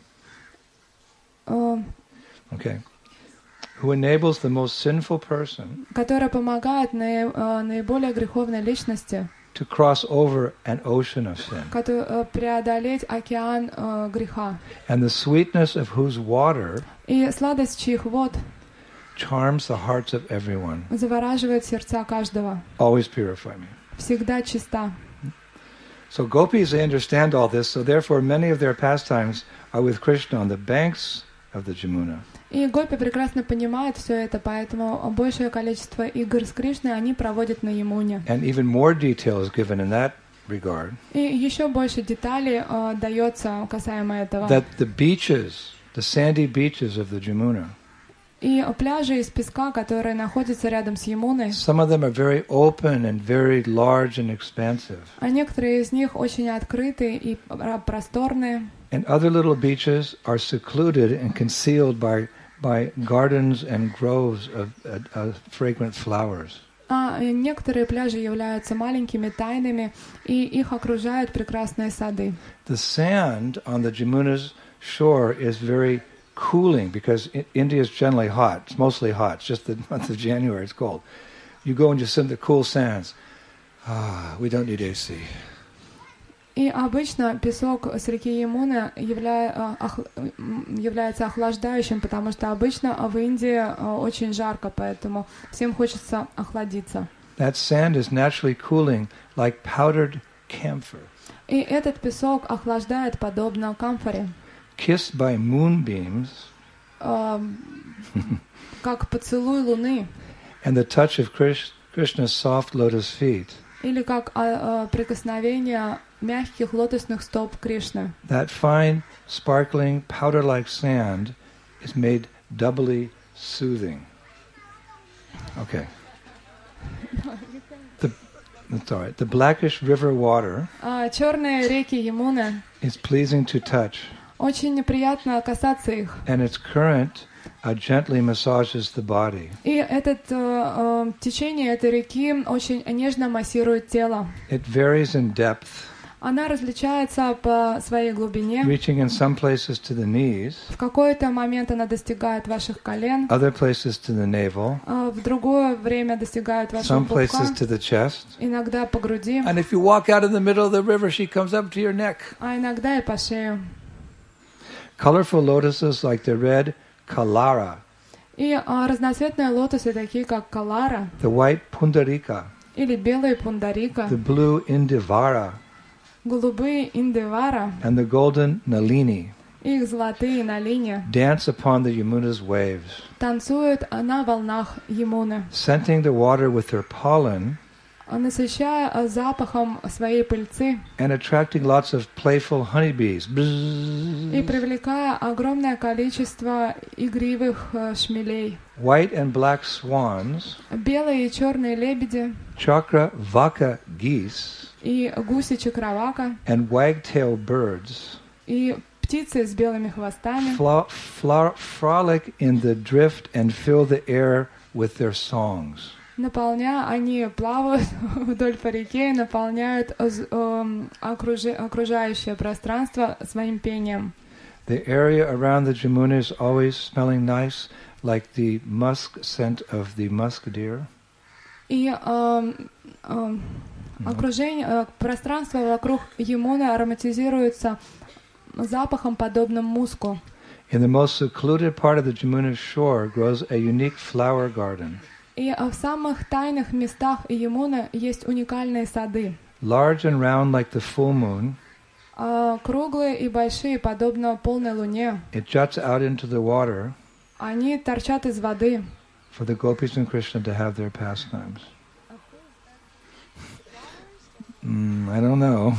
Okay. Who enables the most sinful person которая помогает наиболее греховной личности to cross over an ocean of sin. Преодолеть океан греха. And the sweetness of whose water И сладость чьих вод charms the hearts of everyone. завораживает сердца каждого. Always purify me. Всегда чиста. So gopis, they understand all this, so therefore many of their pastimes are with Krishna on the banks of the Jamuna. И гопи прекрасно понимают все это, поэтому большее количество игр с Кришной они проводят на Ямуне. And even more detail is given in that regard. И еще больше деталей дается касаемо этого. That the beaches, the sandy beaches of the Jamuna, И пляжи из песка, которые находятся рядом с Ямуной, some of them are very open and very large and expansive. а некоторые из них очень открытые и просторные. And other little beaches are secluded and concealed by gardens and groves of fragrant flowers. А некоторые пляжи являются маленькими тайными, и их окружают прекрасные сады. The sand on the Jamuna's shore is very cooling because India is generally hot. It's mostly hot. It's just the month of January it's cold. You go and just sit in the cool sands. We don't need AC. И обычно песок с реки Ямуна является охлаждающим, потому что обычно в Индии очень жарко, поэтому всем хочется охладиться. That sand is naturally cooling like powdered camphor. И этот песок охлаждает подобно камфоре. Kissed by moonbeams, как поцелуй луны, and the touch of Krishna's soft lotus feet. Или как прикосновение мягких лотосных стоп Кришны. That fine, sparkling, powder-like sand is made doubly soothing. Okay. That's all right. The blackish river water черные реки Ямуны is pleasing to touch. Очень приятно касаться их. And its current gently massages the body. И течение этой реки очень нежно массирует тело. It varies in depth. Она различается по своей глубине. Reaching in some places to the knees. В какой-то момент она достигает ваших колен. Other places to the navel. В другое время достигает вашего пупка. Some places to the chest. Иногда по груди. And if you walk out in the middle of the river, she comes up to your neck. А иногда и по шею. Colorful lotuses like the red Kalara. И разноцветные лотосы, такие как Калара. The white Pundarika. Или белые Пундарика. The blue Indivara. Голубые Индивара. And the golden Nalini. Их золотые Налини. Dance upon the Yamuna's waves. Танцуют на волнах Ямуны. Scenting the water with their pollen. Насыщая запахом своей пыльцы. And attracting lots of playful honeybees. И привлекая огромное количество игривых шмелей. White and black swans. Белые и черные лебеди. Chakra Vaka geese. И гуси чакравака. And wagtail birds. И птицы с белыми хвостами. Frolic in the drift and fill the air with their songs. Они плавают вдоль по реке и наполняют окружающее пространство своим пением. The area around the Jamuna is always smelling nice, like the musk scent of the musk deer. И пространство вокруг Ямуны ароматизируется запахом, подобным муску. In the most secluded part of the Jamuna shore grows a unique flower garden. И в самых тайных местах Ямуны есть уникальные сады. Large and round like the full moon, круглые и большие, подобно полной луне. it juts out into the water Они торчат из воды. for the gopis and Krishna to have their pastimes. I don't know.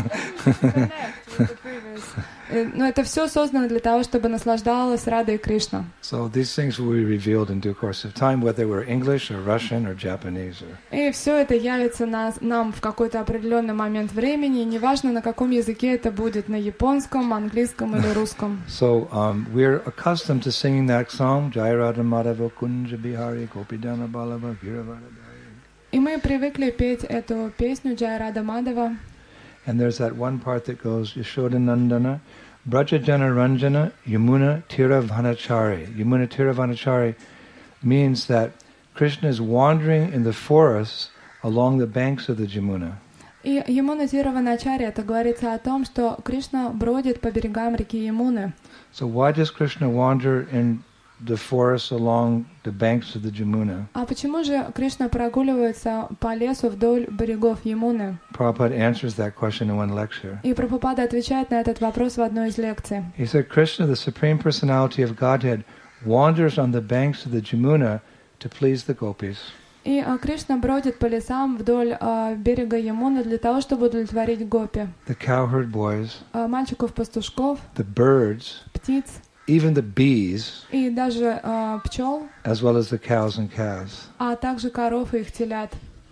Но это все создано для того, чтобы наслаждалась Рада и Кришна. So these things will be revealed in due course of time, whether we're English or Russian or Japanese. И все это явится нам в какой-то определенный момент времени, неважно, на каком языке это будет, на японском, английском или русском. So we're accustomed to singing that song, Jai Radha Madhava Kunja Bihari Gopidana Balava Viravada. И мы привыкли петь эту песню Джая Рада Мадхава. And there's that one part that goes, Yashoda Nandana, Brajajana Ranjana, Yamuna Tiravanachari. Yamuna Tiravanachari means that Krishna is wandering in the forests along the banks of the Jamuna. И Ямуна Тираваначари, это говорится о том, что Кришна бродит по берегам реки Ямуны. So why does Krishna wander in the forests along the banks of the Jamuna? А почему же Кришна прогуливается по лесу вдоль берегов Ямуны? Prabhupada answers that question in one lecture. И Прабхупада отвечает на этот вопрос в одной из лекций. He said, Krishna, the Supreme Personality of Godhead, wanders on the banks of the Jamuna to please the gopis. И Кришна бродит по лесам вдоль берега Ямуны для того, чтобы удовлетворить гопи. The cowherd boys, Мальчиков-пастушков, the birds, птиц, even the bees, и даже пчел, as well as the cows and calves. а также коров и их телят.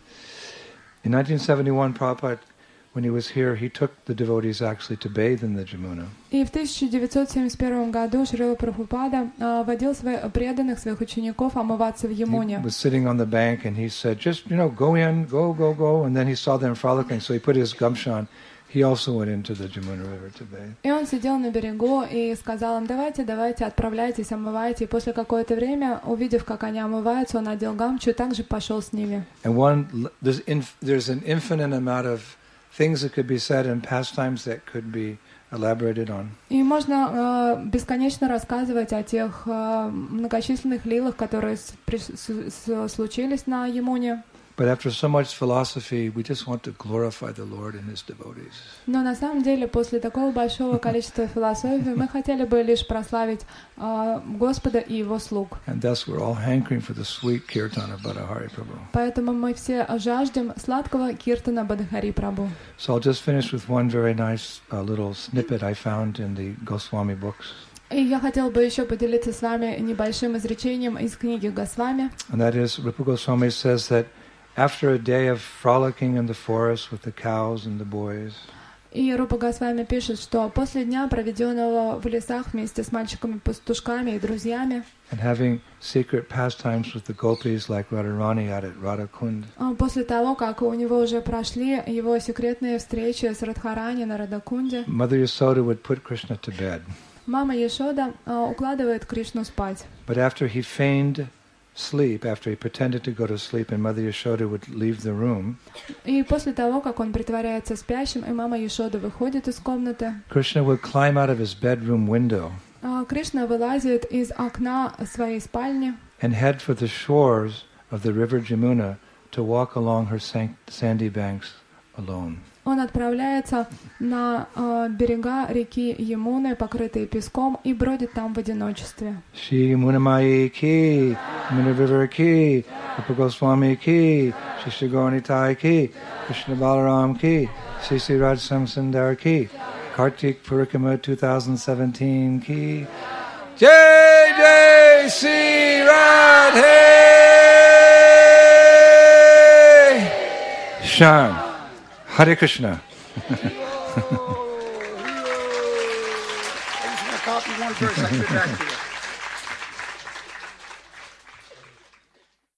In 1971, Prabhupada, when he was here, he took the devotees actually to bathe in the Jamuna. И в 1971 году Шрила Прабхупада водил своих преданных, своих учеников омываться в Ямуне. He was sitting on the bank and he said, just, go in, go. And then he saw them frolicking, so he put his gamsha on. He also went into the Jamuna River to bathe. И он сидел на берегу и сказал им, давайте, отправляйтесь, омывайте. И после какое-то время, увидев, как они омываются, он надел гамчу и также пошел с ними. And there's an infinite amount of things that could be said and pastimes that could be elaborated on. И можно бесконечно рассказывать о тех многочисленных лилах, которые случились на Ямуне. But after so much philosophy, we just want to glorify the Lord and His devotees. Но на самом деле, после такого большого количества философии, мы хотели бы лишь прославить Господа и Его слуг. And thus we're all hankering for the sweet kirtan of Badahari Prabhu. Поэтому мы все жаждем сладкого киртана Бадахари Прабху. So I'll just finish with one very nice little snippet I found in the Goswami books. И я хотела бы еще поделиться с вами небольшим изречением из книги Госвами. And that is, Rupa Goswami says that after a day of frolicking in the forest with the cows and the boys, и Рупа Госвами пишет, что после дня, проведенного в лесах вместе с мальчиками-пастушками и друзьями, and having secret pastimes with the gopis like Radharani at Radhakund, после того, как у него уже прошли его секретные встречи с Радхарани на Радакунде, Mother Yasoda would put Krishna to bed. Мама Яшода укладывает Кришну спать. But after he feigned sleep, after he pretended to go to sleep, and Mother Yashoda would leave the room, И после того, как он притворяется спящим, и мама Яшода выходит из комнаты, Krishna would climb out of his bedroom window Кришна вылазит из окна своей спальни and head for the shores of the river Jamuna to walk along her sandy banks alone. Он отправляется на берега реки Ямуны, покрытые песком, и бродит там в одиночестве. Shri Yamuna Mai ki, Yamuna River ki, Rupa Goswami ki, Shri Gauranitai ki, Krishna Balaram ki, Sri Raj Samsundar ki, Kartik Purikama 2017 ki. Jai Jai Sri Radhe Shan. Hare Krishna. I just want to copy one verse. I'll get back to you.